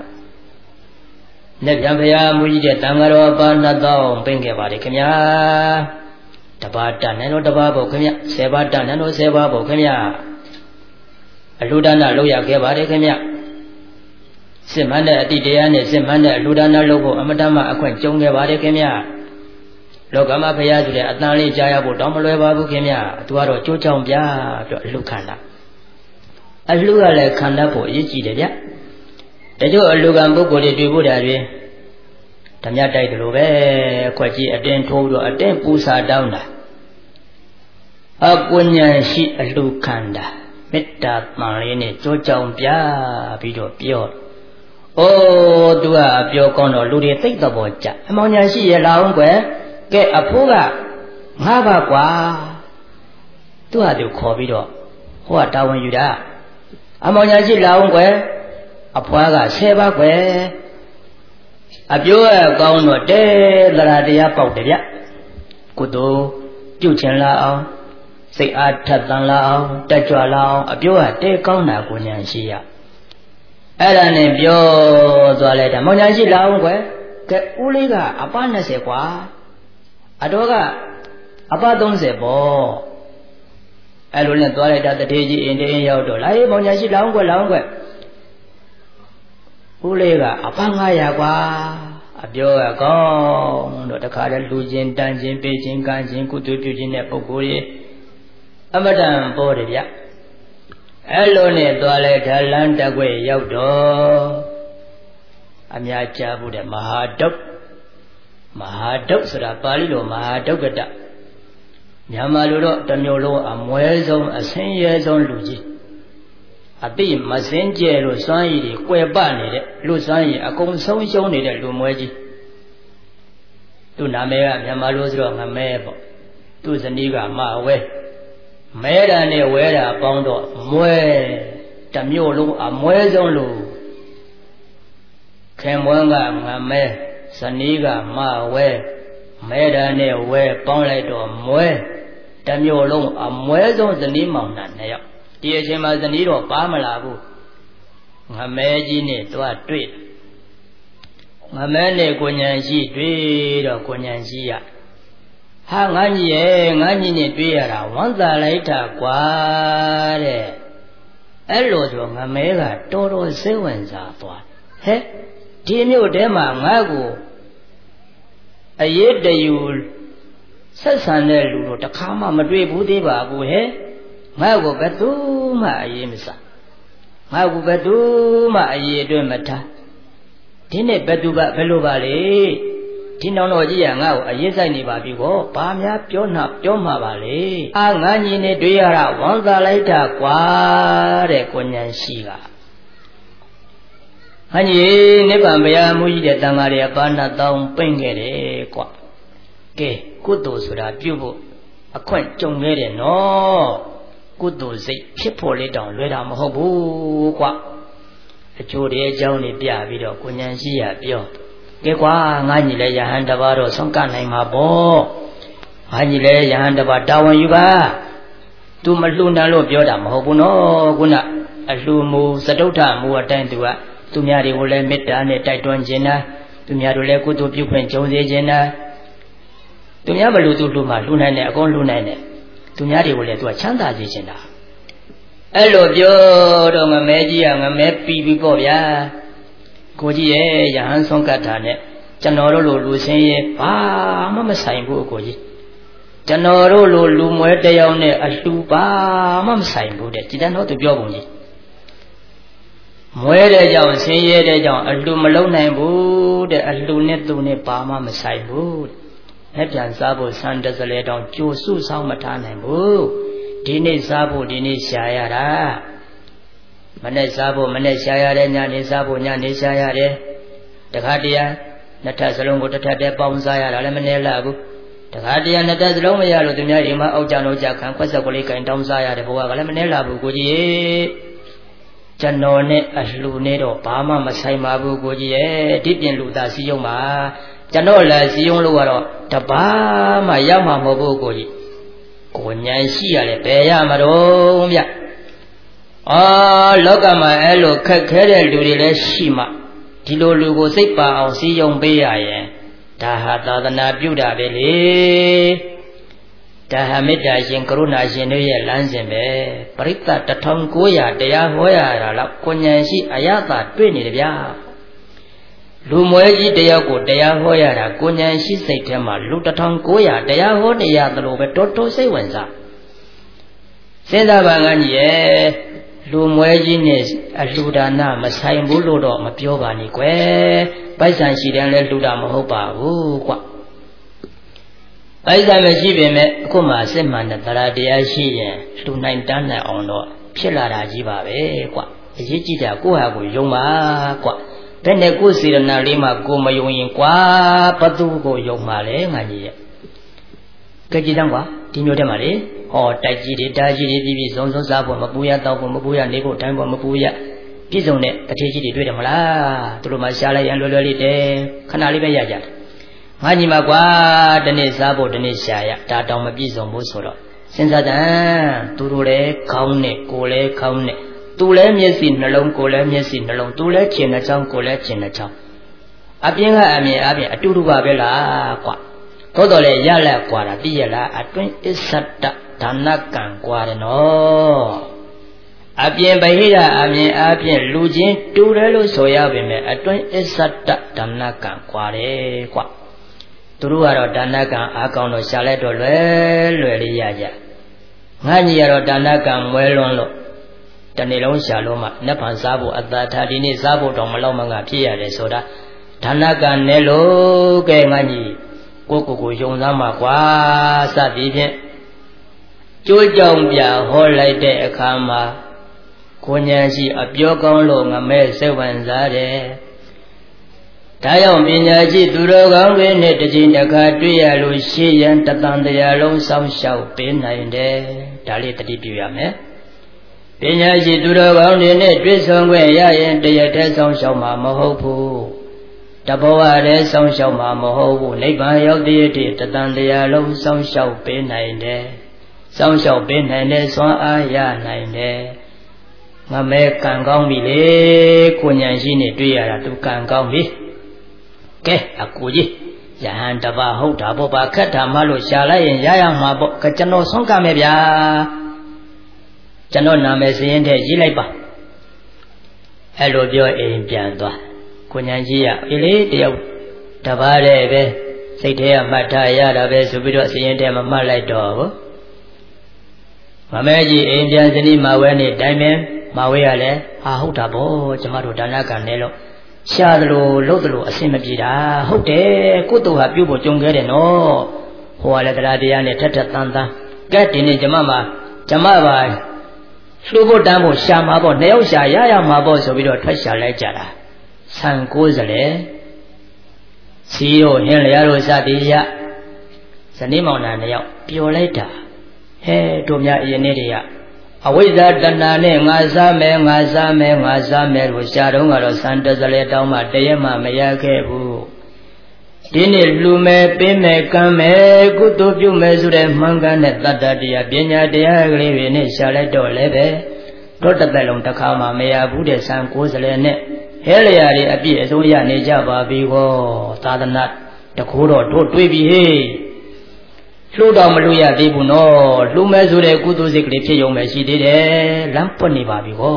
နဲ့ပြန်ဖရာမူကြီးတဲ့တန်ဃာတော်ပါနှစ်သောင်းပင်ခဲ့ပါလေခင်ဗျာတပါးတန်နဲ့တော့တပါးပေါ့ခင်ဗျာဆယ်ပါးတန်နဲ့တော့ဆယ်ပါးပေါ့ခင်ဗျာအလှူဒါနလုပ်ရခဲ့ပါတယ်ခင်ဗျာစစ်မှန်တဲ့အတိတရားနဲ့စစ်မှန်တဲ့အလှူဒါနလုပ်ဖို့အမတမအခွင့်ကြုံခဲ့ပါတယ်ခင်ဗျာလောကမှာဖရာဆိုတဲ့အတန်လေးကြားရဖို့တောင်းမလွယ်ပါဘူးခင်ဗျာသူကတော့ကြိုးချောင်းပြပြီးတော့အလှူခန္ဓာအလှူကလည်းခန္ဓာဖို့အရေးကြီးတယ်ဗျတချို့အလှူကံပုဂ္ဂိုလ်တွေတွေ့ဖို့တာတွေဓမြတိုက်တယ်လို့ပဲအခွက်ကြီးအတင်းထိုးပြီးတော့အတင်းပူစာတောင်းတာအကုဉ္ဉဏ်ရှိအလှူခန္ဓာမေတ္တာတန်လေးနဲ့ကြိုးချောင်းပြပြီးတော့ပြောအိုးသူကပြောကောင်းတော့လူတွေသိတဲ့ဘောကြအမောင်ညာရှိရလာအောင်ကွယ်ကဲအဖိုးကငါးပါးကွာသူ့ဟာသူခေါ်ပြီးတော့ဟိုကတာဝန်ယူတာအမောင်ညာရှိလာအောင်ကွယ်အဖွားကဆယ်ပါးကွယ်အပြိုးအကောင်းတော့တဲသရတရားပေါက်တယ်ဗျကုသိုလ်ပြုချင်လာအောင်စိတ်အားထက်သန်လာအောင်တက်ကြွလာအောင်အပြိုးကတဲကောင်းတာကိုညာရှိရအဲ့ဒါနဲ့ပြောသွားလိုက်တာမောင်ညာရှိလာအောင်ကွယ်ကဲဦးလေးကအပနှစ်ဆယ်ကွာအတော်ကအပသုံးဆယ်ပေါ့အဲ့လိုနဲ့သွားလိုက်တာတထေးကြီးအင်းတင်းရောက်တော့လာရေးမောင်ညာရှိလာအောင်ကွယ်လာအောင်ကွယ်ဦးလေးကအပငါးရာကွာအပြောကကောင်းတော့တခါတည်းလူချင်းတန်ချင်းပေးချင်းကမ်းချင်းကုသိုလ်ပြုခြင်းတဲ့ပုဂ္ဂိုလ်ကြီးအမတန်ပေါ်တယ်ဗျအဲ့လိုနဲ့သွားလဲဒါလန်းတက်ွယ်ရောက်တော့အများကြားဘူးတဲ့မဟာဒုက္မဟာဒုက္ဆိုတာပါဠိလိုမဟာဒုက္ကတမြန်မာလိုတော့တစ်မျိုးလုံးအမွဲဆုံးအဆင်းရဲဆုံးလူကြီးအတိမစင်းကျဲလို့စွမ်းရည်တွေကွယ်ပနေတဲ့လူစွမ်းရည်အကုန်ဆုံးရှုံးနေတဲ့လူမွဲကြီးသူ့နာမည်ကမြန်မာလိုဆိုတော့ငမဲပေါ့သူ့ဇနီးကမဝဲမဲတာနဲ့ဝဲတာပေါင်းတော့မွဲတစ်မျိုးလုံးအမွဲဆုံးလူခင်မွန်းကငမဲဇနီးကမဝဲမဲတာနဲ့ဝဲပေါင်းလိုက်တော့မွဲတစ်မျိုးလုံးအမွဲဆုံးဇနီးမောင်နှံနှစ်ယောက်ဒီအချိန်မှာဇနီးတော့ပါမလာဘူးငမဲကြီးနဲ့တွားတွေ့ငမဲနဲ့ကိုဉဏ်ရှိတွေ့တော့ကိုဉဏ်ရှိရဟာငါကြီးရဲ့ငါကြီးနဲ့တွေ့ရတာဝမ်းသာလိုက်တာကွာတဲ့အဲ့လိုဆိုငမဲကတော်တော်စိတ်ဝင်စားသွားဟဲ့ဒီမျိုးတဲမှာငါ့ကိုအရေးတယူဆက်ဆံတဲ့လူတို့တခါမှမတွေ့ဘူးသေးပါဘူးဟဲ့ငါ့ကိုဘယ်သူမှအရေးမစားငါ့ကိုဘယ်သူမှအရေးအတွင်းမထားဒဒီနေ့ဘယ်သူကဘယ်လိုပါလေဒီနောင်တော်ကြီးကငါ့ကိုအရေးဆိုင်နေပါပြီကောဘာများပြောနာပြောမှာပါလေအာငါညီနေတွေ့ရတာဝမ်းသာလိုက်တာကွာတဲ့ကိုဉဏ်ရှိကဟန်ကြီးနိဗ္ဗာန်ဘုရားမူကြီးတဲ့တန်ဃာတွေအပါဏတောင်းပိန့်ခဲ့တယ်ကွာကဲကုသိုလ်ဆိုတာပြုဖို့အခွင့်ကြုံခဲ့တယ်နော်ကုသိုလ်စိတ်ဖြစ်ဖို့လေးတောင်လွယ်တာမဟုတ်ဘူးကွာအကျိုးတွေအကြောင်းတွေပြပြီးတော့ကိုဉဏ်ရှိရပြောကဲကွာငါညီလဲယဟန်တပါးတော့ဆုံးကနိုင်မှာပေါ့ငါညီလဲယဟန်တပါးတာဝန်ယူပါသူမလှူနိုင်လို့ပြောတာမဟုတ်ဘူးနော်ခုနအလှူမူစတုထမူအတိုင်းသူကသူများတွေကိုလည်းမေတ္တာနဲ့တိုက်တွန်းခြင်းနာသူများတို့လည်းကုသိုလ်ပြုခွင့်ကြုံစေခြင်းနာသူများမလှူသူလှူမှလှူနိုင်တယ်အကုန်လှူနိုင်တယ်သူများတွေကိုလည်းသူကချမ်းသာစေခြင်းတာအဲ့လိုပြောတော့ငမဲကြီးကငမဲပြီးပြီပေါ့ဗျာကိုကြီးရဲ့ယဟန်ဆုံးကတ်တာနဲ့ကျွန်တော်တို့လိုလူစင်းရဲ့ဘာမှမဆိုင်ဘူးကိုကြီးကျွန်တော်တို့လိုလူမွဲတယောက်နဲ့အလှူဘာမှမဆိုင်ဘူးတဲ့ဒီတန်းတော့သူပြောပုံကြီးမွဲတဲ့ကြောင့်ဆင်းရဲတဲ့ကြောင့်အလှမလုံးနိုင်ဘူးတဲ့အလှနဲ့သူနဲ့ဘာမှမဆိုင်ဘူးလက်ပြန်စားဖို့ဆန်တစလဲတောင်ကြိုစုဆောင်မထားနိုင်ဘူးဒီနေ့စားဖို့ဒီနေ့ရှာရတာမနေ့စားဖို့မနေ့ရှာရတယ်ညနေစားဖို့ညနေရှာရတယ်တခါတည်းနှစ်ထပ်စလုံးကိုတစ်ထပ်တည်းပေါင်းစားရတာလည်းမနေ့လာဘူးတခါတည်းနှစ်ထပ်စလုံးမရလို့သူများအိမ်မှာအောက်ကြလို့ကြခံခွက်ဆက်ကလေးကင်တောင်းစားရတယ်ဘဝကလည်းမနေ့လာဘူးကိုကြီးကျွန်တော်နဲ့အလှနဲ့တော့ဘာမှမဆိုင်ပါဘူးကိုကြီးရဲ့ဒီပြင်လူသားစီယုံပါကျွန်တော်လည်းစီယုံလို့ကတော့တပါးမှရောက်မှာမဟုတ်ဘူးကိုကြီးကိုဉဏ်ရှိရတယ်ဘယ်ရမှာတော့ဗျအော်လောကမှာအဲ့လိုခက်ခဲတဲ့လူတွေလည်းရှိမှဒီလိုလူကိုစိတ်ပါအောင်စီယုံပေးရရင်ဒါဟာသာသနာပြုတာပဲလေဒါဟာမေတ္တာရှင်ကရုဏာရှင်တို့ရဲ့လမ်းစဉ်ပဲပရိသတ်တစ်ထောင်ကိုးရာတရားဟောရတာတော့ကိုဉဏ်ရှိအယတာတွေ့နေတယ်ဗျာလူမွဲကြီးတယောက်ကိုတရားဟောရတာကိုဉဏ်ရှိစိတ်ထဲမှာလူတစ်ထောင်ကိုးရာတရားဟောနေရသလိုပဲတော်တော်စိတ်ဝင်စားစဉ်းစားပါငန်းကြီးရဲ့လူမွဲကြီးနဲ့အလှူဒါနမဆိုင်ဘူးလို့တော့မပြောပါနဲ့ကွယ်ပိုက်ဆံရှိတယ်လည်းလှူတာမဟုတ်ပါဘူးကွပိုက်ဆံမရှိပေမဲ့အခုမှစစ်မှန်တဲ့တရားတရားရှိရင်လှူနိုင်တန်းနိုင်အောင်တော့ဖြစ်လာတာကြီးပါပဲကွအရေးကြီးတာကိုယ့်ဟာကိုယ်ယုံပါကွဘယ်နဲ့ကိုယ်စေရနာလေးမှကိုမယုံရင်ကွာဘသူကိုယုံပါလဲငါကြီးရဲ့ကြည်ကြည်တန်းကွာဒီမျိုးထဲမှာလေဟောတိုက်ကြီးတွေတားကြီးတွေပြည်ပြည်စုံစုံစားဖို့မပူရတော့ဖို့မပူရနေဖို့တိုင်းဖို့မပူရပြည့်စုံတဲ့တထေကြီးတွေတွေ့တယ်မလားသူတို့မှရှားလိုက်ရင်လွယ်လွယ်လေးတဲခဏလေးပဲရကြတယ်ငါညီမကွာတနေ့စားဖို့တနေ့ရှာရဒါတောင်မပြည့်စုံဘူးဆိုတော့စဉ်းစားတဲ့သူတို့လည်းခေါင်းနဲ့ကိုယ်လည်းခေါင်းနဲ့သူလည်းမျက်စိနှလုံးကိုယ်လည်းမျက်စိနှလုံးသူလည်းခြေနှချောင်းကိုယ်လည်းခြေနှချောင်းအပြင်ကအမြင်အပြင်အတူတူပါပဲလားကွာသို့တော်လည်းရလက်ကွာတာသိရလားအတွင်းအစ္ဆတဒါနကံကွာတယ်နော်အပြင်ဗဟိတအမြင်အပြင်လူချင်းတူတယ်လို့ဆိုရပေမဲ့အတွင်းအစ္ဆတဒါနကံကွာတယ်ကွာသူတို့ကတော့ဒါနကံအားကောင်းတော့ရှာလိုက်တော့လွယ်လွယ်လေးရကြငါညီကတော့ဒါနကံမွဲလွန်းလို့တနေ့လုံးရှာလို့မှနတ်ဖန်စားဖို့အသာထားဒီနေ့စားဖို့တော့မလောက်မငါဖြစ်ရတယ်ဆိုတာဒါနကံနဲ့လို့ကဲငါညီကိုကိုကိုယုံသားမှာကွာစသည်ဖြင့်ကျိုးကြောင်ပြဟောလိုက်တဲ့အခါမှာကိုဉဏ်ရှိအပြောကောင်းလို့ငမဲစိတ်ဝင်စားတယ်ဒါကြောင့်ပညာရှိသူတော်ကောင်းတွေနဲ့တစ်ချိန်တစ်ခါတွေ့ရလို့ရှိရင်တသံတရားလုံးစောင့်ရှောက်ပေးနိုင်တယ်ဒါလေးတတိပြုရမယ်ပညာရှိသူတော်ကောင်းတွေနဲ့တွေ့ဆုံခွင့်ရရင်တရတဲ့စောင့်ရှောက်မှာမဟုတ်ဘူးတဘောရတဲ့စောင့်ရှောက်မှာမဟုတ်ဘူးနိဗ္ဗာန်ရောက်တဲ့အထိတသံတရားလုံးစောင့်ရှောက်ပေးနိုင်တယ်စောင့်ရှောက်ပေးနိုင်တဲ့စွမ်းအားရနိုင်တယ်ငမဲကံကောင်းပြီလေကိုဉဏ်ရှိနေတွေ့ရတာသူကံကောင်းပြီကဲအကူကြီးယဟန်တပါဟုတ်တာပေါ့ပါခက်တာမှလို့ရှာလိုက်ရင်ရရမှာပေါ့ကကျွန်တော်ဆုံးကမယ်ဗျာကျွန်တော်နာမည်စရင်တဲ့ရေးလိုက်ပါအဲ့လိုပြောအိမ်ပြန်သွားကိုဉဏ်ကြီးကအေးလေတယောက်တပါးတဲ့ပဲစိတ်ထဲကမှတ်ထားရတာပဲဆိုပြီးတော့စရင်တဲ့မမှတ်လိုက်တော့ဘူးမမဲကြီးအိမ်ပြန်စနီးမဝဲနေတိုင်းပဲမဝဲရလဲဟာဟုတ်တာပေါ့ကျမတို့ဒါနကံနဲ့လို့ရှာသလိုလှုပ်သလိုအဆင်မပြေတာဟုတ်တယ်ကုသိုလ်ဟာပြုဖို့ကြုံခဲ့တယ်နော်ဟိုကလည်းတရားတရားနဲ့ထက်ထက်တန်တန်ကဲဒီနေ့ကျမမှာကျမပါလှူဖို့တန်းဖို့ရှာမှာပေါ့နှစ်ယောက်ရှာရရမှာပေါ့ဆိုပြီးတော့ထွက်ရှာလိုက်ကြတာဆန်ကိုးစလဲစီတို့ဟင်းလျားတို့စသည်ရဇနီးမောင်နှံနှစ်ယောက်ပျော်လိုက်တာဟဲတို့များအရင်နေ့တွေကအဝိဇ္ဇာတဏ္ဍာနဲ့ငါစားမယ်ငါစားမယ်ငါစားမယ်လို့ရှာတော့ကတော့စံတစလဲတောင်းမှတရက်မှမရခဲ့ဘူးဒီနေ့လှူမယ်ပေးမယ်ကမ်းမယ်ကုသိုလ်ပြုမယ်ဆိုတဲ့မှန်ကန်တဲ့တတ္တတရားပညာတရားကလေးတွေနဲ့ရှာလိုက်တော့လည်းပဲတို့တစ်သက်လုံးတစ်ခါမှမရဘူးတဲ့စံကိုးစလဲနဲ့ဟဲလျာတွေအပြည့်အစုံရနေကြပါပြီဟောသာသနာတခိုးတော့တို့တွေးပြီဟေးလှူတော့မလှူရသေးဘူးနော်လှူမယ်ဆိုတဲ့ကုသိုလ်စိတ်ကလေးဖြစ်ရုံပဲရှိသေးတယ်လမ်းပွက်နေပါပြီဟော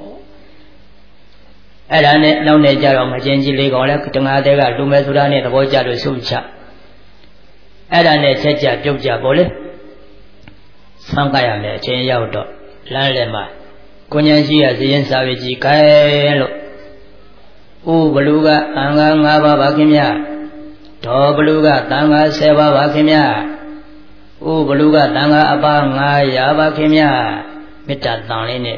အဲ့ဒါနဲ့နောက်နေကြတော့မချင်းကြီးလေးကောင်လဲတငါတဲ့ကလှူမယ်ဆိုတာနဲ့သဘောကျလို့ဆုံးချအဲ့ဒါနဲ့ချက်ကြပြုတ်ကြပေါ့လေဆန်းကြရမယ်အချင်းရောက်တော့လမ်းလည်းမှာကိုညာရှိရဇရင်စာဝေကြီးခိုင်းလို့ဥဘလူကအင်္ဂါ၅ပါးပါခင်ဗျာဒေါ်ဘလူကတန်ခါ၁၀ပါးပါခင်ဗျာဥဘလူကတန်ခါအပါ၅ရာပါခင်ဗျာမေတ္တာတန်လေးနဲ့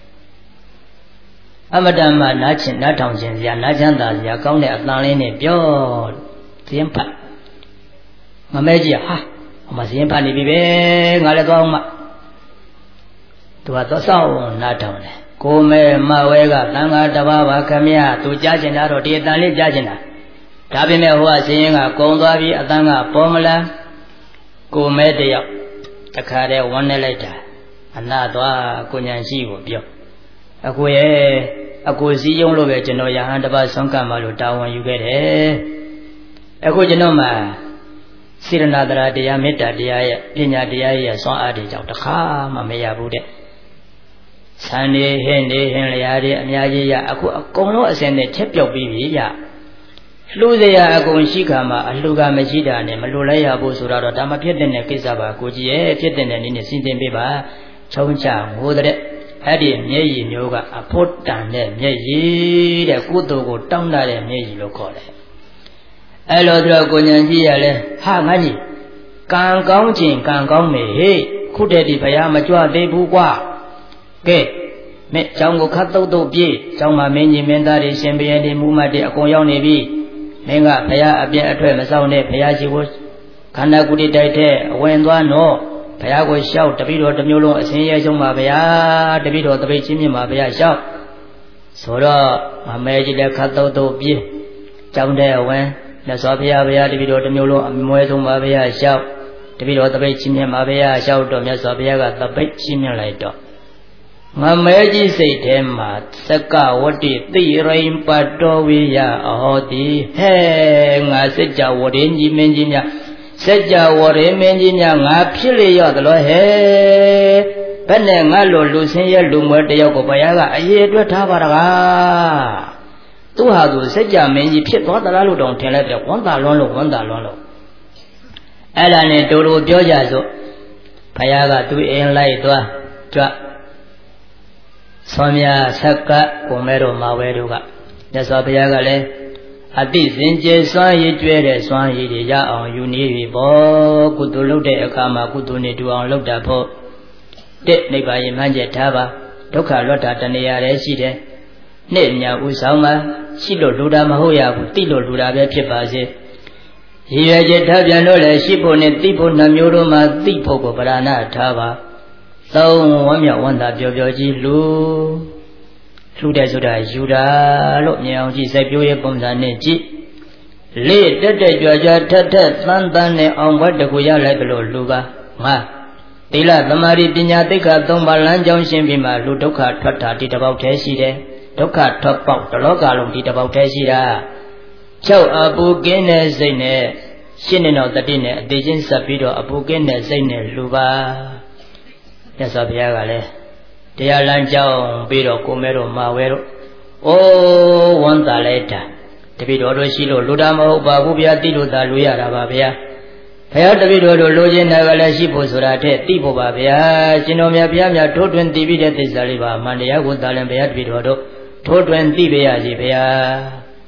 အမတန်မှနားချင်နားထောင်ခြင်းစရာနားချမ်းသာစရာကောင်းတဲ့အတန်လေးနဲ့ပြောဇင်းဖတ်မမဲကြီးဟာအမဇင်းဖတ်နေပြီပဲငါလည်းသွားအောင်မသူကတော့စောင့်နားထောင်တယ်ကိုမဲမဝဲကတန်ခါတစ်ပါးပါခင်ဗျာသူကြားချင်တာတော့ဒီအတန်လေးကြားချင်တာဒါပေမဲ့ဟိုကဇင်းကကုံသွားပြီးအတန်ကပေါ်မလားကိုမဲတယောက်တခါတည်းဝန်းနေလိုက်တာအနာသွားကိုညာရှိကိုပြောအကိုရဲ့အကိုစည်းရုံးလို့ပဲကျွန်တော်ရဟန်းတစ်ပါးဆုံးကပ်မှလို့တာဝန်ယူခဲ့တယ်အခုကျွန်တော်မှာစေရနာတရားတရားမေတ္တာတရားရဲ့ပညာတရားရဲ့စွမ်းအားတွေကြောင့်တခါမှမရဘူးတဲ့ဆန်နေဟင်းနေဟင်းလျာတွေအများကြီးရအခုအကုန်လုံးအစင်နဲ့ချက်ပြောက်ပြီးပြီရလှူစရာအကုန်ရှိခါမှာအလှူကမရှိတာနဲ့မလှူလိုက်ရဘူးဆိုတော့ဒါမဖြစ်တဲ့ကိစ္စပါကိုကြီးရဲ့ဖြစ်တဲ့နည်းနဲ့စီစဉ်ပေးပါချုံချငိုတဲ့အဲ့ဒီမျက်ရည်မျိုးကအဖို့တန်တဲ့မျက်ရည်တဲ့ကုသိုလ်ကိုတောင်းတတဲ့မျက်ရည်လို့ခေါ်တယ်အဲ့လိုတော့ကိုညာကြီးရလဲဟာငါကြီးကံကောင်းခြင်းကံကောင်းမေဟေ့ခုတည်းဒီဘုရားမကြွသေးဘူးကွာကဲမဲ့เจ้าကိုခတ်တုတ်တုတ်ပြေးเจ้าမှာမင်းကြီးမင်းသားတွေရှင်ဘုရင်တွေမူမတ်တွေအကုန်ရောက်နေပြီမင်းကဘုရားအပြည့်အထွက်မဆောင်နဲ့ဘုရားရှိခိုးခန္ဓာကိုယ်တိုက်တဲ့အဝင်သွားတော့ဘုရားကိုလျှောက်တပိတော်တစ်မျိုးလုံးအစင်းရဲဆုံးပါဗျာတပိတော်တပိတ်ချင်းမြင့်ပါဗျာလျှောက်ဆိုတော့မမဲကြီးလည်းခတ်တုတ်တုတ်ပြေးကြောင်းတဲ့အဝင်မြတ်စွာဘုရားဘုရားတပိတော်တစ်မျိုးလုံးအမွဲဆုံးပါဗျာလျှောက်တပိတော်တပိတ်ချင်းမြင့်ပါဗျာလျှောက်တော့မြတ်စွာဘုရားကတပိတ်ချင်းမြင့်လိုက်တော့ငမဲကြီးစိတ်ထဲမှာသက္ကဝတ္တိသိရိန်ပတ္တောဝိယအဟောတိဟဲငါစัจ java ဝရင်းကြီးမင်းကြီးများစัจ java ဝရင်းမင်းကြီးများငါဖြစ်လေရော့သလိုဟဲဘယ်နဲ့ငါလိုလူစင်းရဲ့လူမွဲတယောက်ကိုဘုရားကအရေးအတွက်ထားပါတကားသူဟာသူစัจ java မင်းကြီးဖြစ်သွားသလားလို့တောင်ထင်လိုက်တယ်ဝန္တာလွန်းလို့ဝန္တာလွန်းလို့အဲ့ဒါနဲ့တူတူပြောကြစို့ဘုရားကသူအင်းလိုက်သွားကြွဆွမ်းမြဆက်ကကိုမဲတော်မာဝဲတို့ကမြတ်စွာဘုရားကလည်းအတိစင်ကြယ်စွမ်းရည်ကျွဲတဲ့စွမ်းရည်တွေရအောင်ယူနေပြီပေါ့ကုသိုလ်လုပ်တဲ့အခါမှာကုသိုလ်နဲ့တူအောင်လုပ်တာဖို့တဲ့နိဗ္ဗာန်ရည်မှန်းချက်ထားပါဒုက္ခလွတ်တာတဏှာလည်းရှိတယ်နှစ်မြဥဆောင်မှာရှိလို့လူတာမဟုတ်ရဘူးတိလို့လူတာပဲဖြစ်ပါစေရည်ရွယ်ချက်ထားပြန်လို့လည်းရှိဖို့နဲ့သိဖို့နှမျိုးတို့မှာသိဖို့ကိုပဓာနာထားပါသုံးဝမ်းမြောက်ဝမ်းသာပျော်ပျော်ကြီးလူလှူတဲ့ဆိုတာယူတာလို့မြင်အောင်ကြည့်စိုက်ပျိုးရဲ့ပုံစံနဲ့ကြည့်လေတက်တက်ကြွကြွထက်ထက်သန်းသန်းနဲ့အောင်ဘတ်တကူရလိုက်သလိုလူပါငါသီလသမာဓိပညာသိက္ခာသုံးပါးလမ်းကြောင်းရှင်းပြီးမှလူဒုက္ခထွက်တာဒီတစ်ပေါက်တည်းရှိတယ်ဒုက္ခထွက်ပေါက်တလောကလုံးဒီတစ်ပေါက်တည်းရှိတာချုပ်အပူကင်းတဲ့စိတ်နဲ့ရှင်းနေတော့တတိနဲ့အသေးချင်းဆက်ပြီးတော့အပူကင်းတဲ့စိတ်နဲ့လူပါမြတ်စွာဘုရားကလည်းတရားလမ်းကြောင်းပြီးတော့ကိုမဲတို့မာဝဲတို့အိုးဝမ်းသာလိုက်တာတပိတော်တို့ရှိလို့လူတာမဟုတ်ပါဘူးဗျာတိလို့သာလူရတာပါဗျာဘုရားတပိတော်တို့လူချင်းတယ်ကလည်းရှိဖို့ဆိုတာတဲ့တိဖို့ပါဗျာရှင်တော်မြတ်ဘုရားမြတ်ထိုးတွင်သိပြီးတဲ့သစ္စာလေးပါအမှန်တရားကိုသာလင်ဘုရားတပိတော်တို့ထိုးတွင်သိပါရစီဗျာ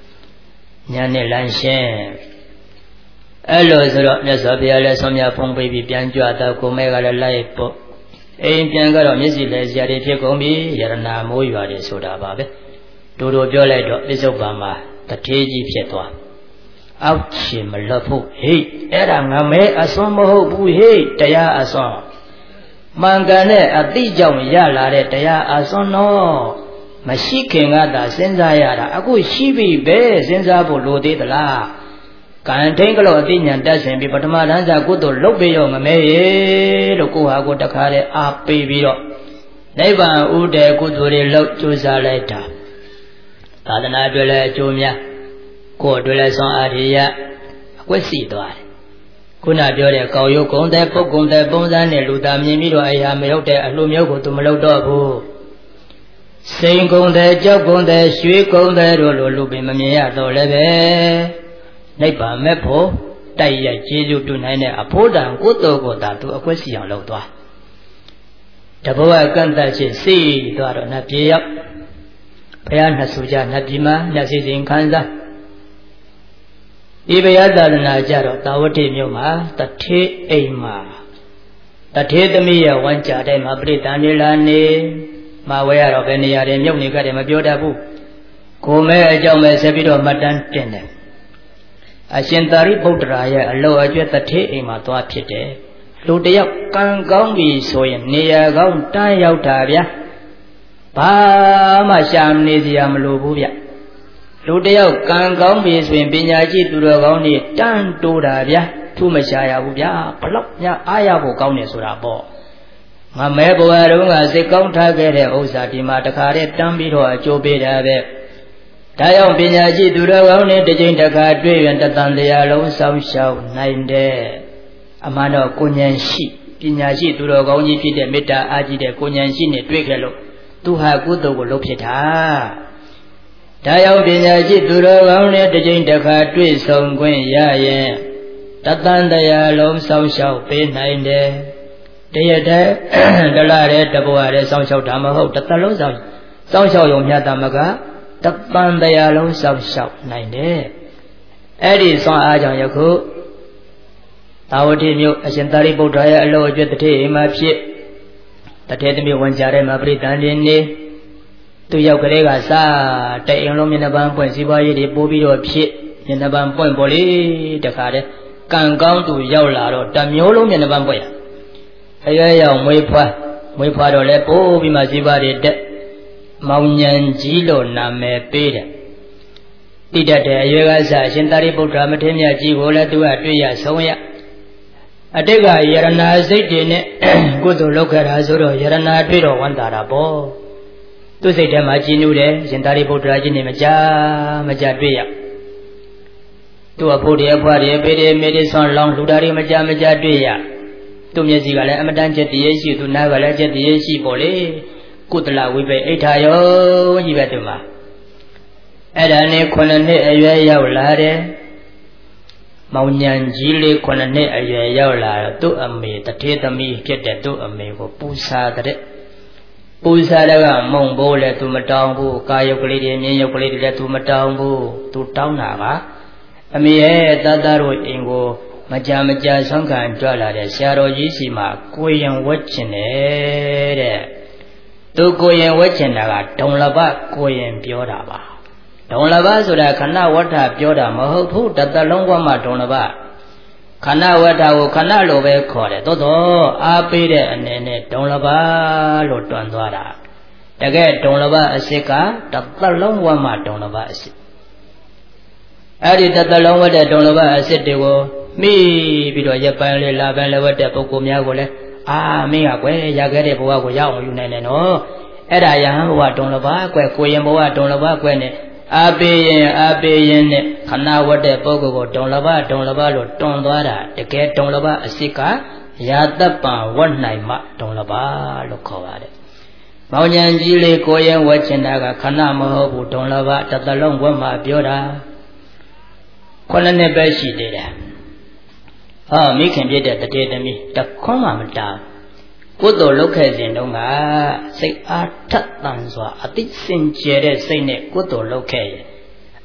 ညာနဲ့လမ်းရှင်းအဲ့လိုဆိုတော့မြတ်စွာဘုရားလည်းဆုံးမြတ်ဖုံးပေးပြီးပြန်ကြွတော့ကိုမဲကလည်းလိုက်ပေါ့အိမ်ပြန်ကတော့မျက်စိလဲစရာတွေဖြစ်ကုန်ပြီယရနာမိုးရွာတွေဆိုတာပါပဲတူတူပြောလိုက်တော့ပြစ္ဆုတ်ပံမှာတထေးကြီးဖြစ်သွားအောက်ချင်မလွတ်ဖို့ဟိတ်အဲ့ဒါငမဲအစွန်းမဟုတ်ဘူးဟိတ်တရားအစွန်းမှန်ကန်တဲ့အတိကြောင့်ရလာတဲ့တရားအစွန်းတော့မရှိခင်ကသာစဉ်းစားရတာအခုရှိပြီပဲစဉ်းစားဖို့လိုသေးသလားကံထိန်ကလို့အသိဉာဏ်တက်ဆင်ပြီးပထမတန်းစာကုသိုလ်လုပ်ပြီးရောငမဲရေလို့ကိုဟာကိုတခါတည်းအားပေးပြီးတော့နိဗ္ဗာန်ဥဒေကုသိုလ်တွေလုပ်ကြိုးစားလိုက်တာသာသနာအတွက်လည်းအကျိုးများကိုယ်အတွက်လည်းဆွမ်းအားရအကွက်စီသွားတယ်ခုနပြောတဲ့ကောက်ရုပ်ကုံတဲ့ပုတ်ကုံတဲ့ပုံစံနဲ့လူသားမြင်ပြီးတော့အရာမရောက်တဲ့အလှမျိုးကိုသူမလုပ်တော့ဘူးစိန်ကုံတဲ့ကြောက်ကုံတဲ့ရွှေကုံတဲ့တို့လိုလူပင်မမြင်ရတော့လည်းပဲနိဗ္ဗာန်မဲ့ဖို့တိုက်ရိုက်ကျေးဇူးပြုနိုင်တဲ့အဖို့တန်ကုသိုလ်ကိုသာသူအကွက်စီအောင်လုပ်သွားတဘဝကန့်တတ်ခြင်းစိတ်သွားတော့နတ်ပြေရောက်ဘုရားနှစ်ဆူကြနတ်ပြည်မှာညစီစဉ်ခန်းစားဒီဘုရားသာသနာကြတော့တာဝတိမြို့မှာတထေးအိမ်မှာတထေးသမီးရဲ့ဝမ်းကြတဲ့မှာပြိတ္တန်နေလာနေမှာဝဲရတော့ဘယ်နေရာတွေမြုပ်နေကြတယ်မပြောတတ်ဘူးကိုမဲအကြောင်းပဲဆက်ပြီးတော့မှတ်တမ်းတင်တယ်အရှင်သာရိပုတ္တရာရဲ့အလောအကျွတ်တထေးအိမ်မှာသွားဖြစ်တယ်လူတယောက်ကံကောင်းပြီဆိုရင်နေရာကောင်းတန်းရောက်တာဗျာဘာမှရှာမနေစရာမလိုဘူးဗျလူတယောက်ကံကောင်းပြီဆိုရင်ပညာရှိသူတော်ကောင်းတွေတန်းတိုးတာဗျာသူ့မရှာရဘူးဗျာဘလောက်များအားရဖို့ကောင်းတယ်ဆိုတာပေါ့ငါမဲဘဝတုန်းကစိတ်ကောင်းထားခဲ့တဲ့ဥစ္စာဒီမှာတခါတည်းတန်းပြီးတော့အကျိုးပေးတာပဲဒါကြောင့်ပညာရှိသူတော်ကောင်းတွေတစ်ချိန်တစ်ခါတွေ့ရင်တသံတရားလုံးစောင့်ရှောက်နိုင်တဲ့အမှန်တော့ကိုဉဏ်ရှိပညာရှိသူတော်ကောင်းကြီးဖြစ်တဲ့မေတ္တာအားကြီးတဲ့ကိုဉဏ်ရှိနဲ့တွေ့ခဲ့လို့သူဟာကုသိုလ်ကိုလုပ်ဖြစ်တာဒါရောက်ပညာရှိသူတော်ကောင်းနဲ့တစ်ချိန်တစ်ခါတွေ့ဆုံခွင့်ရရင်တသံတရားလုံးစောင့်ရှောက်ပေးနိုင်တယ်တရတဲ့ဒလတဲ့တဘဝတဲ့စောင့်ရှောက်တာမဟုတ်တစ်သလုံးစောင့်စောင့်ရှောက်ရုံမြတ်တာမကတပံတရားလုံးစောင့်ရှောက်နိုင်တယ်အဲ့ဒီဆွမ်းအားကြောင့်ယခုသာဝတိမြို့အရှင်သာရိပုတ္တရာရဲ့အလောအကျွတ်တထေးအိမ်မှာဖြစ်တထေးသမီးဝန်ကြတဲ့မှာပြိတ္တန်နေနေသူရောက်ကလေးကစားတဲ့အိမ်လုံးမျက်နှာပန်းပွင့်စီးပွားရေးတွေပိုးပြီးတော့ဖြစ်မျက်နှာပန်းပွင့်ပေါ်လေတခါတည်းကံကောင်းသူရောက်လာတော့တမျိုးလုံးမျက်နှာပန်းပွင့်ရအရွယ်ရောက်မွေးဖွားမွေးဖွားတော့လဲပိုးပြီးမှစီးပွားတွေတက်မောင်ဉဏ်ကြီးလို့နာမည်ပေးတယ်တိတတ်တဲ့အရွယ်ကစားရှင်သာရိပုတ္တရာမထေရမြတ်ကြီးကိုလည်းသူကတွေ့ရဆုံးရအတိတ်ကယရနာစိတ်တွေနဲ့ကုသိုလ်လုပ်ခဲ့တာဆိုတော့ယရနာတွေ့တော့ဝမ်းသာတာပေါ့သူစိတ်ထဲမှာကြည်နူးတယ်ရှင်သာရိပုတ္တရာကြီးနဲ့မကြမကြတွေ့ရသူအဖို့တွေအဖွားတွေပေတွေမေတွေဆွမ်းလောင်းလူသားတွေမကြမကြတွေ့ရသူမျက်စိကလည်းအမတန်ချက်တည်းရှိသူနားကလည်းချက်တည်းရှိပေါ့လေကုသလဝိပေအိဋ္ဌာယောကြီးပဲသူမှာအဲ့ဒါနဲ့ခုနှစ်နှစ်အရွယ်ရောက်လာတယ်မောင်ဉဏ်ကြီးလေးခုနှစ်နှစ်အရွယ်ရောက်လာတော့သူ့အမေတထေးသမီးဖြစ်တဲ့သူ့အမေကိုပူဇာတဲ့ပူဇာတဲ့ကမုံဘိုးလည်းသူမတောင်းဘူးကာယုတ်ကလေးတွေမြင်းယုတ်ကလေးတွေလည်းသူမတောင်းဘူးသူတောင်းတာကအမေရဲ့တတတို့အိမ်ကိုမကြမကြဆုံးခံကြွလာတဲ့ဆရာတော်ကြီးစီမှာကိုရင်ဝတ်ချင်တယ်တဲ့သူကိုရင်ဝတ်ချင်တာကဒုံလဘကိုရင်ပြောတာပါဒုံလဘဆိုတာခဏဝဋ္ဌပြောတာမဟုတ်ဘူးတသက်လုံးကမှဒုံလဘခဏဝဋ္ဌကိုခဏလိုပဲခေါ်တယ်သို့တော့အားပေးတဲ့အနေနဲ့ဒုံလဘလို့တွန်သွားတာတကယ်ဒုံလဘအစစ်ကတသက်လုံးဝမှဒုံလဘအစစ်အဲ့ဒီတသက်လုံးဝတဲ့ဒုံလဘအစစ်တွေကိုမိပြီးတော့ရပိုင်းလေးလာပိုင်းလေးဝတ်တဲ့ပုဂ္ဂိုလ်များကိုလည်းအာမင်းကကွယ်ရခဲ့တဲ့ဘဝကိုရအောင်ယူနိုင်တယ်နော်အဲ့ဒါယဟန်ဘဝဒုံလဘကွယ်ကိုရင်ဘဝဒုံလဘကွယ်နဲ့အာပေရင်အာပေရင်နဲ့ခဏဝတ်တဲ့ပုဂ္ဂိုလ်ကိုဒုံလဘဒုံလဘလို့တွန်သွားတာတကယ်ဒုံလဘအစစ်ကရာတပံဝတ်နိုင်မှဒုံလဘလို့ခေါ်ပါတယ်မောင်ဉဏ်ကြီးလေးကိုရင်ဝတ်ချင်တာကခဏမဟုတ်ဘူးဒုံလဘတသလုံးဝတ်မှပြောတာခုနှစ်နှစ်ပဲရှိသေးတယ်ဟောမိခင်ပြည့်တဲ့တထေးသမီးတခွန်းမှမတားကုသိုလ်လုပ်ခဲ့စဉ်တုန်းကစိတ်အားထက်သန်စွာအသိစင်ကြယ်တဲ့စိတ်နဲ့ကုသိုလ်လုပ်ခဲ့ရင်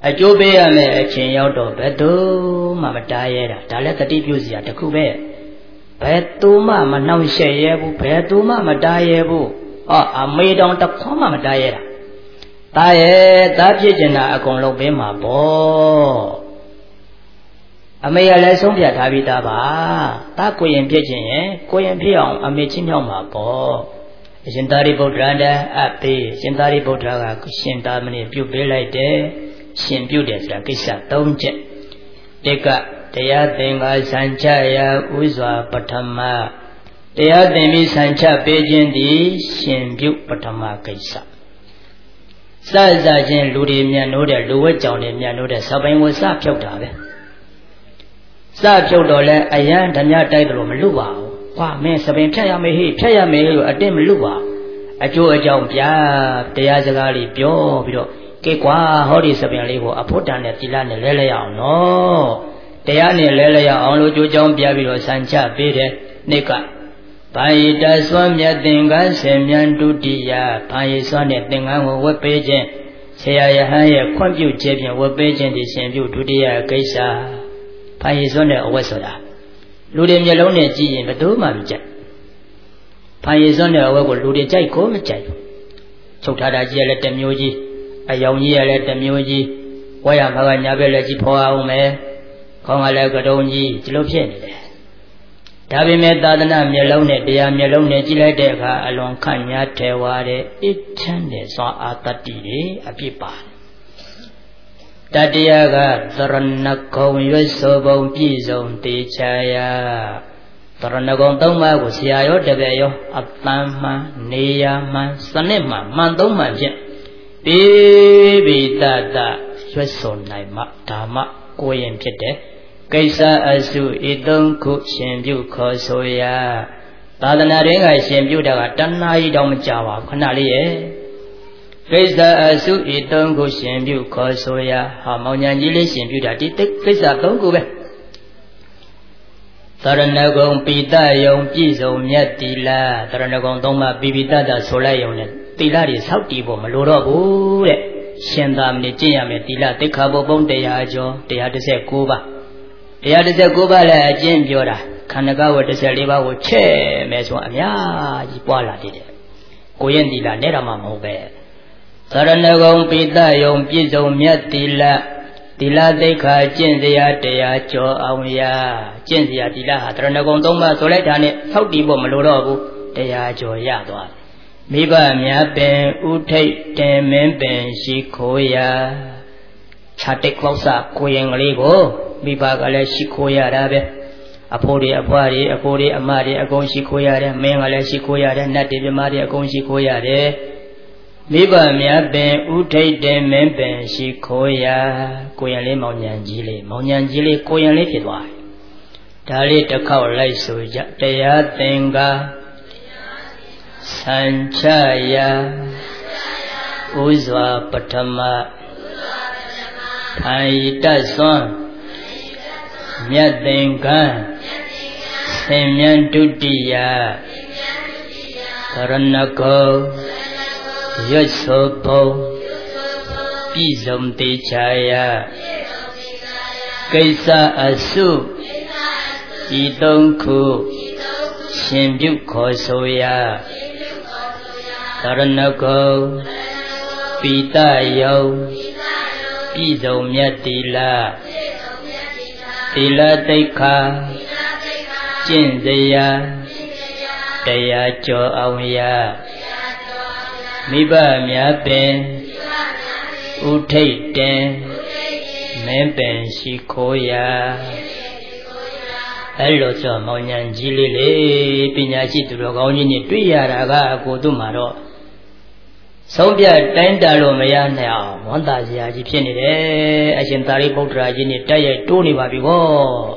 အကျိုးပေးရမယ်အချင်းရောက်တော့ဘယ်သူမှမတားရဲတာဒါလည်းတတိပြုစရာတစ်ခုပဲဘယ်သူမှမနှောင့်ယှက်ရဲဘူးဘယ်သူမှမတားရဲဘူးအော်အမေတောင်တစ်ခွန်းမှမတားရဲတာတားရဲ့တားဖြစ်ကျင်တာအကုန်လုံးပေးမှာပေါ့အမေကလည်းဆုံးဖြတ်ထားပြီးသားပါတားကိုရင်ဖြစ်ခြင်းရဲ့ကိုရင်ဖြစ်အောင်အမေချင်းမြောက်မှာပေါ့အရှင်သာရိပုတ္တရာတဲ့အပေးရှင်သာရိပုတ္တရာကရှင်သာမဏေပြုပေးလိုက်တယ်ရှင်ပြုတယ်ဆိုတာကိစ္စ၃ချက်တကတရားသင်္ကာစံချရာဥစွာပထမတရားသင်ပြီးစံချပေးခြင်းသည်ရှင်ပြုပထမကိစ္စစစချင်းလူတွေမြန်နိုးတဲ့လူဝက်ကြောင်တွေမြန်နိုးတဲ့စပိုင်ကိုစဖြုတ်တာပဲစဖြုတ်တော့လဲအယံဓမြတိုက်တယ်လို့မလွတ်ပါဘူး။ကွာမင်းစပင်ဖြတ်ရမယ်ဟိဖြတ်ရမယ်လို့အတင်းမလွတ်ပါအကျိုးအကြောင်းပြတရားစကားလေးပြောပြီးတော့ကဲကွာဟောဒီစပင်လေးကိုအဖို့တန်နဲ့တိလနဲ့လဲလဲရအောင်နော်တရားနဲ့လဲလဲရအောင်လို့ကြိုးကြောင်းပြပြီးတော့စံချပေးတယ်နေ့ကဘာယိတစွမ်းမြတ်သင်္ကန်းဆေမြန်ဒုတိယဘာယိစွမ်းတဲ့သင်္ကန်းကိုဝတ်ပေးခြင်းဆရာယဟန်ရဲ့ခွင့်ပြုခြင်းဖြင့်ဝတ်ပေးခြင်းဒီရှင်ပြုဒုတိယကိစ္စဘာယိစွမ်းတဲ့အဝတ်ဆိုတာလူတွေမျက်လုံးနဲ့ကြည့်ရင်ဘယ်သူမှမကြိုက်ဘာယိစွမ်းတဲ့အဝတ်ကိုလူတွေကြိုက်ကိုမကြိုက်ဘူးချုပ်ထားတာကြီးရလဲတစ်မျိုးကြီးအယောင်ကြီးရလဲတစ်မျိုးကြီးဝါရမကညာဘက်လည်းကြီးဖော်အောင်မယ်ခေါင်းကလည်းကတုံးကြီးဒီလိုဖြစ်နေတယ်ဒါပေမဲ့သာသနာမျက်လုံးနဲ့တရားမျက်လုံးနဲ့ကြည့်လိုက်တဲ့အခါအလွန်ခန့်ညားထဲဝါတဲ့အစ်ချမ်းတဲ့စွာအာတတ္တိတွေအပြစ်ပါတတရားကသရဏဂုံရွတ်ဆိုပုံပြည့်စုံတေချာယသရဏဂုံသုံးပါးကိုဆရာရောတပည့်ရောအတန်မှန်နေရမှန်စနစ်မှန်မှန်သုံးမှန်ဖြင့်ပိပိတတရွတ်ဆိုနိုင်မှဓမ္မကိုရင်ဖြစ်တဲ့ကိစ္စအစုဤသုံးခုရှင်ပြုခေါ်ဆိုရာသာသနာ့ရင်းကရှင်ပြုတာကတဏှာကြီးတောင်မကြပါဘူးခဏလေးရဲ့ကိစ္စအစုဤသုံးခုရှင်ပြုခေါ်ဆိုရာဟာမောင်ညာကြီးလေးရှင်ပြုတာဒီကိစ္စသုံးခုပဲသရဏဂုံပိတယုံပြည့်စုံမြတ်တိလာသရဏဂုံသုံးပါးပိပိတတဆိုလိုက်ယုံနဲ့တိလာတွေဆောက်တည်ဖို့မလိုတော့ဘူးတဲ့ရှင်သာမဏေကျင့်ရမယ်တိလာသိက္ခာပုဒ်ပုံတရားကျော်တရားတစ်ဆက်၉ပါးတရားတစ်ဆက်၉ပါးလည်းအကျင့်ပြောတာခန္ဓာကဝတစ်ဆက်၄ပါးကိုချဲ့မယ်ဆိုအများကြီးပွားလာတည်တယ်ကိုရင်တိလာနဲ့တော့မှမဟုတ်ပဲသရဏဂုံပိတယုံပြည့်စုံမြတ်တိလာတိလာသိက္ခာကျင့်တရားတရားကျော်အောင်ရကျင့်တရားတိလာဟာသရဏဂုံသုံးပါးဆိုလိုက်တာနဲ့ဆောက်တည်ဖို့မလိုတော့ဘူးတရားကျော်ရသွားတယ်မိဘများပင်ဥထိတ်တင်မင်းပင်ရှိခိုးရာခြာတိတ်ကောက်စကိုရင်ကလေးကိုမိဘကလည်းရှိခိုးရတာပဲအဖိုးတွေအဖွားတွေအကိုတွေအမတွေအကုန်ရှိခိုးရတယ်မင်းကလည်းရှိခိုးရတယ်နတ်တွေပြမတွေအကုန်ရှိခိုးရတယ်မိဘများပင်ဥထိတ်တင်မင်းပင်ရှိခိုးရာကိုရင်လေးမောင်ညံကြီးလေးမောင်ညံကြီးလေးကိုရင်လေးဖြစ်သွားတယ်ဒါလေးတစ်ခေါက်လိုက်ဆိုကြတရားသင်္ကာစံချရာဥစွာပထမထိုင်တတ်စွမ်းမြတ်သင်္ကန်းဆင်မြန်းဒုတိယကရဏဂုံရွတ်ဆိုပုံပြည့်စုံတေချာယကိစ္စအစုဤသုံးခုရှင်ပြုခေါ်ဆိုရာသရဏဂုံပိတယုံပြည့်စုံမြတ်တိလာတိလသိက္ခာကျင့်စရာတရားကျော်အောင်ရမိဘများပင်ဥထိတ်တင်မင်းပင်ရှိခိုးရာအဲ့လိုဆိုမောင်ညာကြီးလေးလေပညာရှိသူတော်ကောင်းကြီးနဲ့တွေ့ရတာကအကိုတို့မှာတော့ဆုံးဖြတ်တိုင်းတာလို့မရနိုင်အောင်ဝန်တာစရာကြီးဖြစ်နေတယ်အရှင်သာရိပုတ္တရာကြီးနဲ့တိုက်ရိုက်တိုးနေပါပြီကော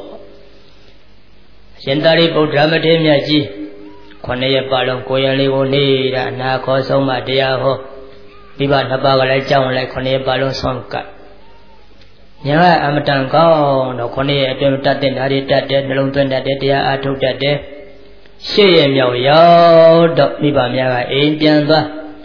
အရှင်သာရိပုတ္တရာမထေရမြတ်ကြီးခုနှစ်ရက်ပါလုံးကိုယ်ရလေးကိုနေတာအနာခေါ်ဆုံးမတရားဟောမိဘနှစ်ပါးကလည်းကြောင်းလိုက်ခုနှစ်ရက်ပါလုံးဆုံးကပ်ညာအမတန်ကောင်းတော့ခုနှစ်ရက်အတွင်းတတ်တဲ့ဓာရီတတ်တဲ့နှလုံးသွင်းတတ်တဲ့တရားအားထုတ်တတ်တဲ့ရှေ့ရမြောက်ရောက်တော့မိဘများကအိမ်ပြန်သွား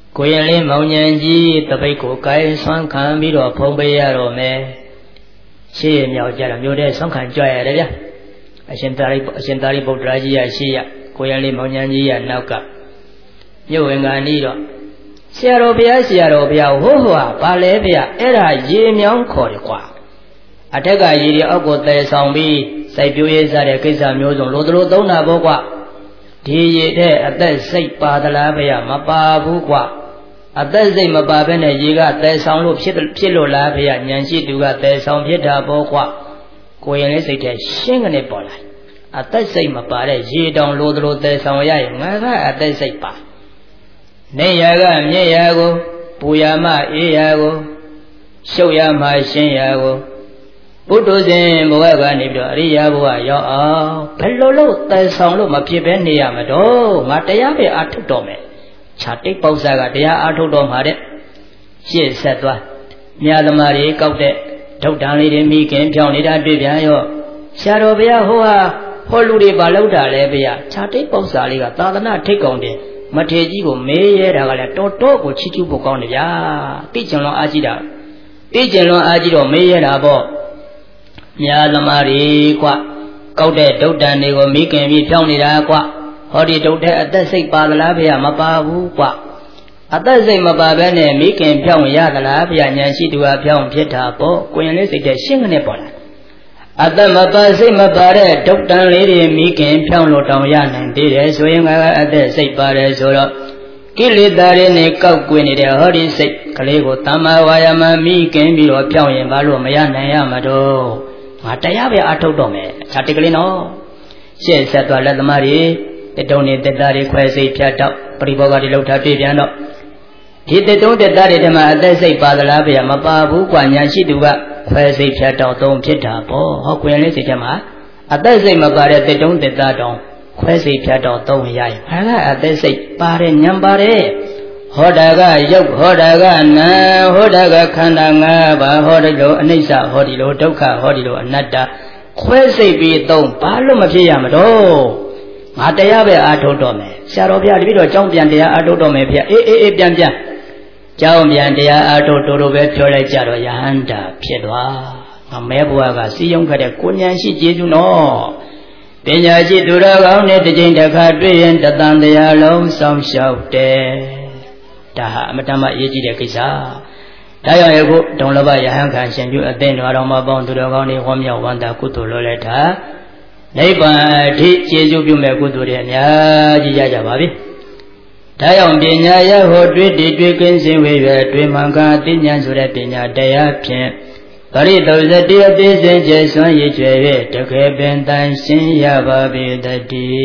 ကိုရင်လေးမောင်ညံကြီးတပိတ်ကိုကိုင်းဆွမ်းခံပြီးတော့ဖုံးပေးရတော့မယ်ရှေ့ရမြောက်ကြတော့မြို့တဲ့ဆွမ်းခံကြွရတယ်ဗျအရှင်သာရိအရှင်သာရိပုတ္တရာကြီးရရှေ့ရကိုရင်လေးမောင်ညံကြီးရနောက်ကမြို့ဝင်ကန်ဤတော့ဆရာတော်ဘုရားဆရာတော်ဘုရားဟိုးဟိုဟာဘာလဲဗျအဲ့ဒါရေမြောင်းခေါ်တယ်ကွာအထက်ကရေတွေအောက်ကိုတည်ဆောင်ပြီးစိုက်ပျိုးရေးစားတဲ့ကိစ္စမျိုးစုံလိုသလိုသုံးတာပေါ့ကွာဒီရေတဲ့အသက်စိတ်ပါသလားဗျမပါဘူးကွာအသက်စိတ်မပါဘဲနဲ့ရေကတည်ဆောင်လို့ဖြစ်ဖြစ်လို့လားဗျဉာဏ်ရှိသူကတည်ဆောင်ဖြစ်တာပေါ့ကွာကိုရင်လေးစိတ်ထဲရှင်းကနေပေါ်လာအသက်စိတ်မပါတဲ့ရေတောင်လိုသလိုတည်ဆောင်ရရင်ငါကအသက်စိတ်ပါနေရကမြင့်ရာကိုပူရမအေးရာကိုရှုပ်ရမှရှင်းရာကိုဘုဒ္ဓဇင်ဘဝကနေပြီးတော့အရိယာဘဝရောက်အောင်ဘယ်လိုလို့တည်ဆောင်လို့မဖြစ်ဘဲနေရမတော့ငါတရားပဲအထုတ်တော်မယ်ခြာတိတ်ပေါက်စားကတရားအထုတ်တော်မှာတဲ့ရှေ့ဆက်သွားမြတ်သမားတွေကောက်တဲ့ဒုတ်တန်လေးတွေမိခင်ဖြောင်းနေတာတွေ့ပြန်ရောဆရာတော်ဘုရားဟိုဟာဟောလူတွေဘာလုပ်တာလဲဗျာခြာတိတ်ပေါက်စားလေးကသာသနာထိတ်ကောင်တယ်မထေကြီးကိုမေးရတာကလည်းတော်တော်ကိုချီးကျူးဖို့ကောင်းတယ်ဗျာသိကျင်လွန်အားကြီးတာသိကျင်လွန်အားကြီးတော့မေးရတာပေါ့မြာသမားတွေကွကောက်တဲ့ဒုတ်တန်တွေကိုမိခင်ပြီးဖြောင်းနေတာကွဟောဒီဒုတ်တဲ့အသက်စိတ်ပါသလားဗျာမပါဘူးကွအသက်စိတ်မပါဘဲနဲ့မိခင်ဖြောင်းရသလားဗျာဉာဏ်ရှိသူကဖြောင်းဖြစ်တာပေါ့ကိုရင်လေးစိတ်တဲ့ရှင်းကနေပေါ်လာအသက်မပါစိတ်မပါတဲ့ဒုတ်တန်လေးတွေမိခင်ဖြောင်းလို့တောင်ရနိုင်သေးတယ်ဆိုရင်ကအသက်စိတ်ပါတယ်ဆိုတော့ကိလေသာတွေနဲ့ကောက်ကွင်းနေတဲ့ဟောဒီစိတ်ကလေးကိုတမ္မာဝါယာမမိခင်ပြီးတော့ဖြောင်းရင်ဘာလို့မရနိုင်ရမှာတော့ငါတရားပဲအထုတ်တော့မယ်ခြာတိတ်ကလေးနော်ရှေ့ဆက်သွားလက်သမားတွေတတုံနေတက်တာတွေခွဲစိတ်ဖြတ်တော့ပရိဘောဂတွေလှုပ်ထားပြပြန်တော့ဒီတတုံတက်တာတွေတမှာအသက်စိတ်ပါသလားဗျာမပါဘူးကွာညာရှိသူကခွဲစိတ်ဖြတ်တော့သုံးဖြစ်တာပေါ့ဟောကွင်လေးစိတ်ထဲမှာအသက်စိတ်မပါတဲ့တတုံတက်တာတောင်ခွဲစိတ်ဖြတ်တော့သုံးရရင်ဟာကအသက်စိတ်ပါတဲ့ဉာဏ်ပါတဲ့ဟောတာကရုပ်ဟောတာကနာဟောတာကခန္ဓာ၅ပါးဟောဒီလိုအနိစ္စဟောဒီလိုဒုက္ခဟောဒီလိုအနတ္တခွဲစိတ်ပြီးသုံးဘာလို့မဖြစ်ရမတော့ငါတရားပဲအားထုတ်တော့မယ်ဆရာတော်ဘုရားတပည့်တော်ကြောင်းပြန်တရားအားထုတ်တော့မယ်ဗျအေးအေးအေးပြန်ပြန်ကြောင်းပြန်တရားအားထုတ်တို့တို့ပဲပြောလိုက်ကြတော့ယဟန္တာဖြစ်သွားငါမဲဘုရားကစီယုံခဲ့တဲ့ကိုဉာဏ်ရှိကျေးဇူးနော်ပညာရှိသူတော်ကောင်းနဲ့တစ်ချိန်တစ်ခါတွေ့ရင်တသံတရားလုံးစောင့်ရှောက်တယ်ဒါဟာအမတမအရေးကြီးတဲ့ကိစ္စဒါကြောင့်ယခုဒုံလဘယဟန်ခံရှင်ပြုအသိဉာဏ်တော်မှာပေါင်းသူတော်ကောင်းတွေဟောမြောက်ဝန္တာကုသိုလ်လိုလက်တာနိဗ္ဗာန်အထိကျေစုပြုမဲ့ကုသိုလ်တွေအများကြီးရကြပါပြီဒါကြောင့်ပညာရဟောတွေ့တည်တွေ့ကင်းစင်ဝေရတွေ့မှန်ကအသိဉာဏ်ဆိုတဲ့ပညာတရားဖြင့်ပရိသုဇတိအသေးစိတ်ကျစွမ်းရည်ကျွဲ၍တကယ်ပင်တန်ရှင်းရပါပေတည်း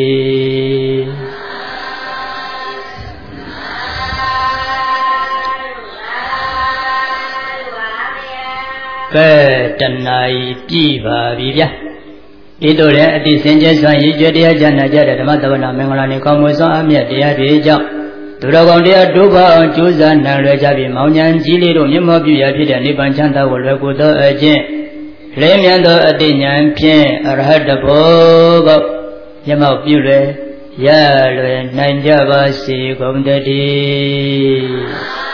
ကဲတဏှာကြီးပြည့်ပါပြီဗျာဒီတို့လည်းအတိစင်ကျစွမ်းရည်ကျွဲတရားကျမ်းနာကြတဲ့ဓမ္မသဝနာမင်္ဂလာနေကောင်းမွန်စွာအမြတ်တရားတွေကြောင့်သူတော်ကောင်းတရားဒုက္ခအောင်ကြိုးစားနိုင်လွယ်ကြပြီးမောင်ဉဏ်ကြီးလေးတို့မျက်မှောက်ပြုရာဖြစ်တဲ့နိဗ္ဗာန်ချမ်းသာကိုလွယ်ကူသောအကျင့်လေးမြတ်သောအတိဉာဏ်ဖြင့်အရဟတဘောဘောမျက်မှောက်ပြုလွယ်ရလွယ်နိုင်ကြပါစေကုန်တည်း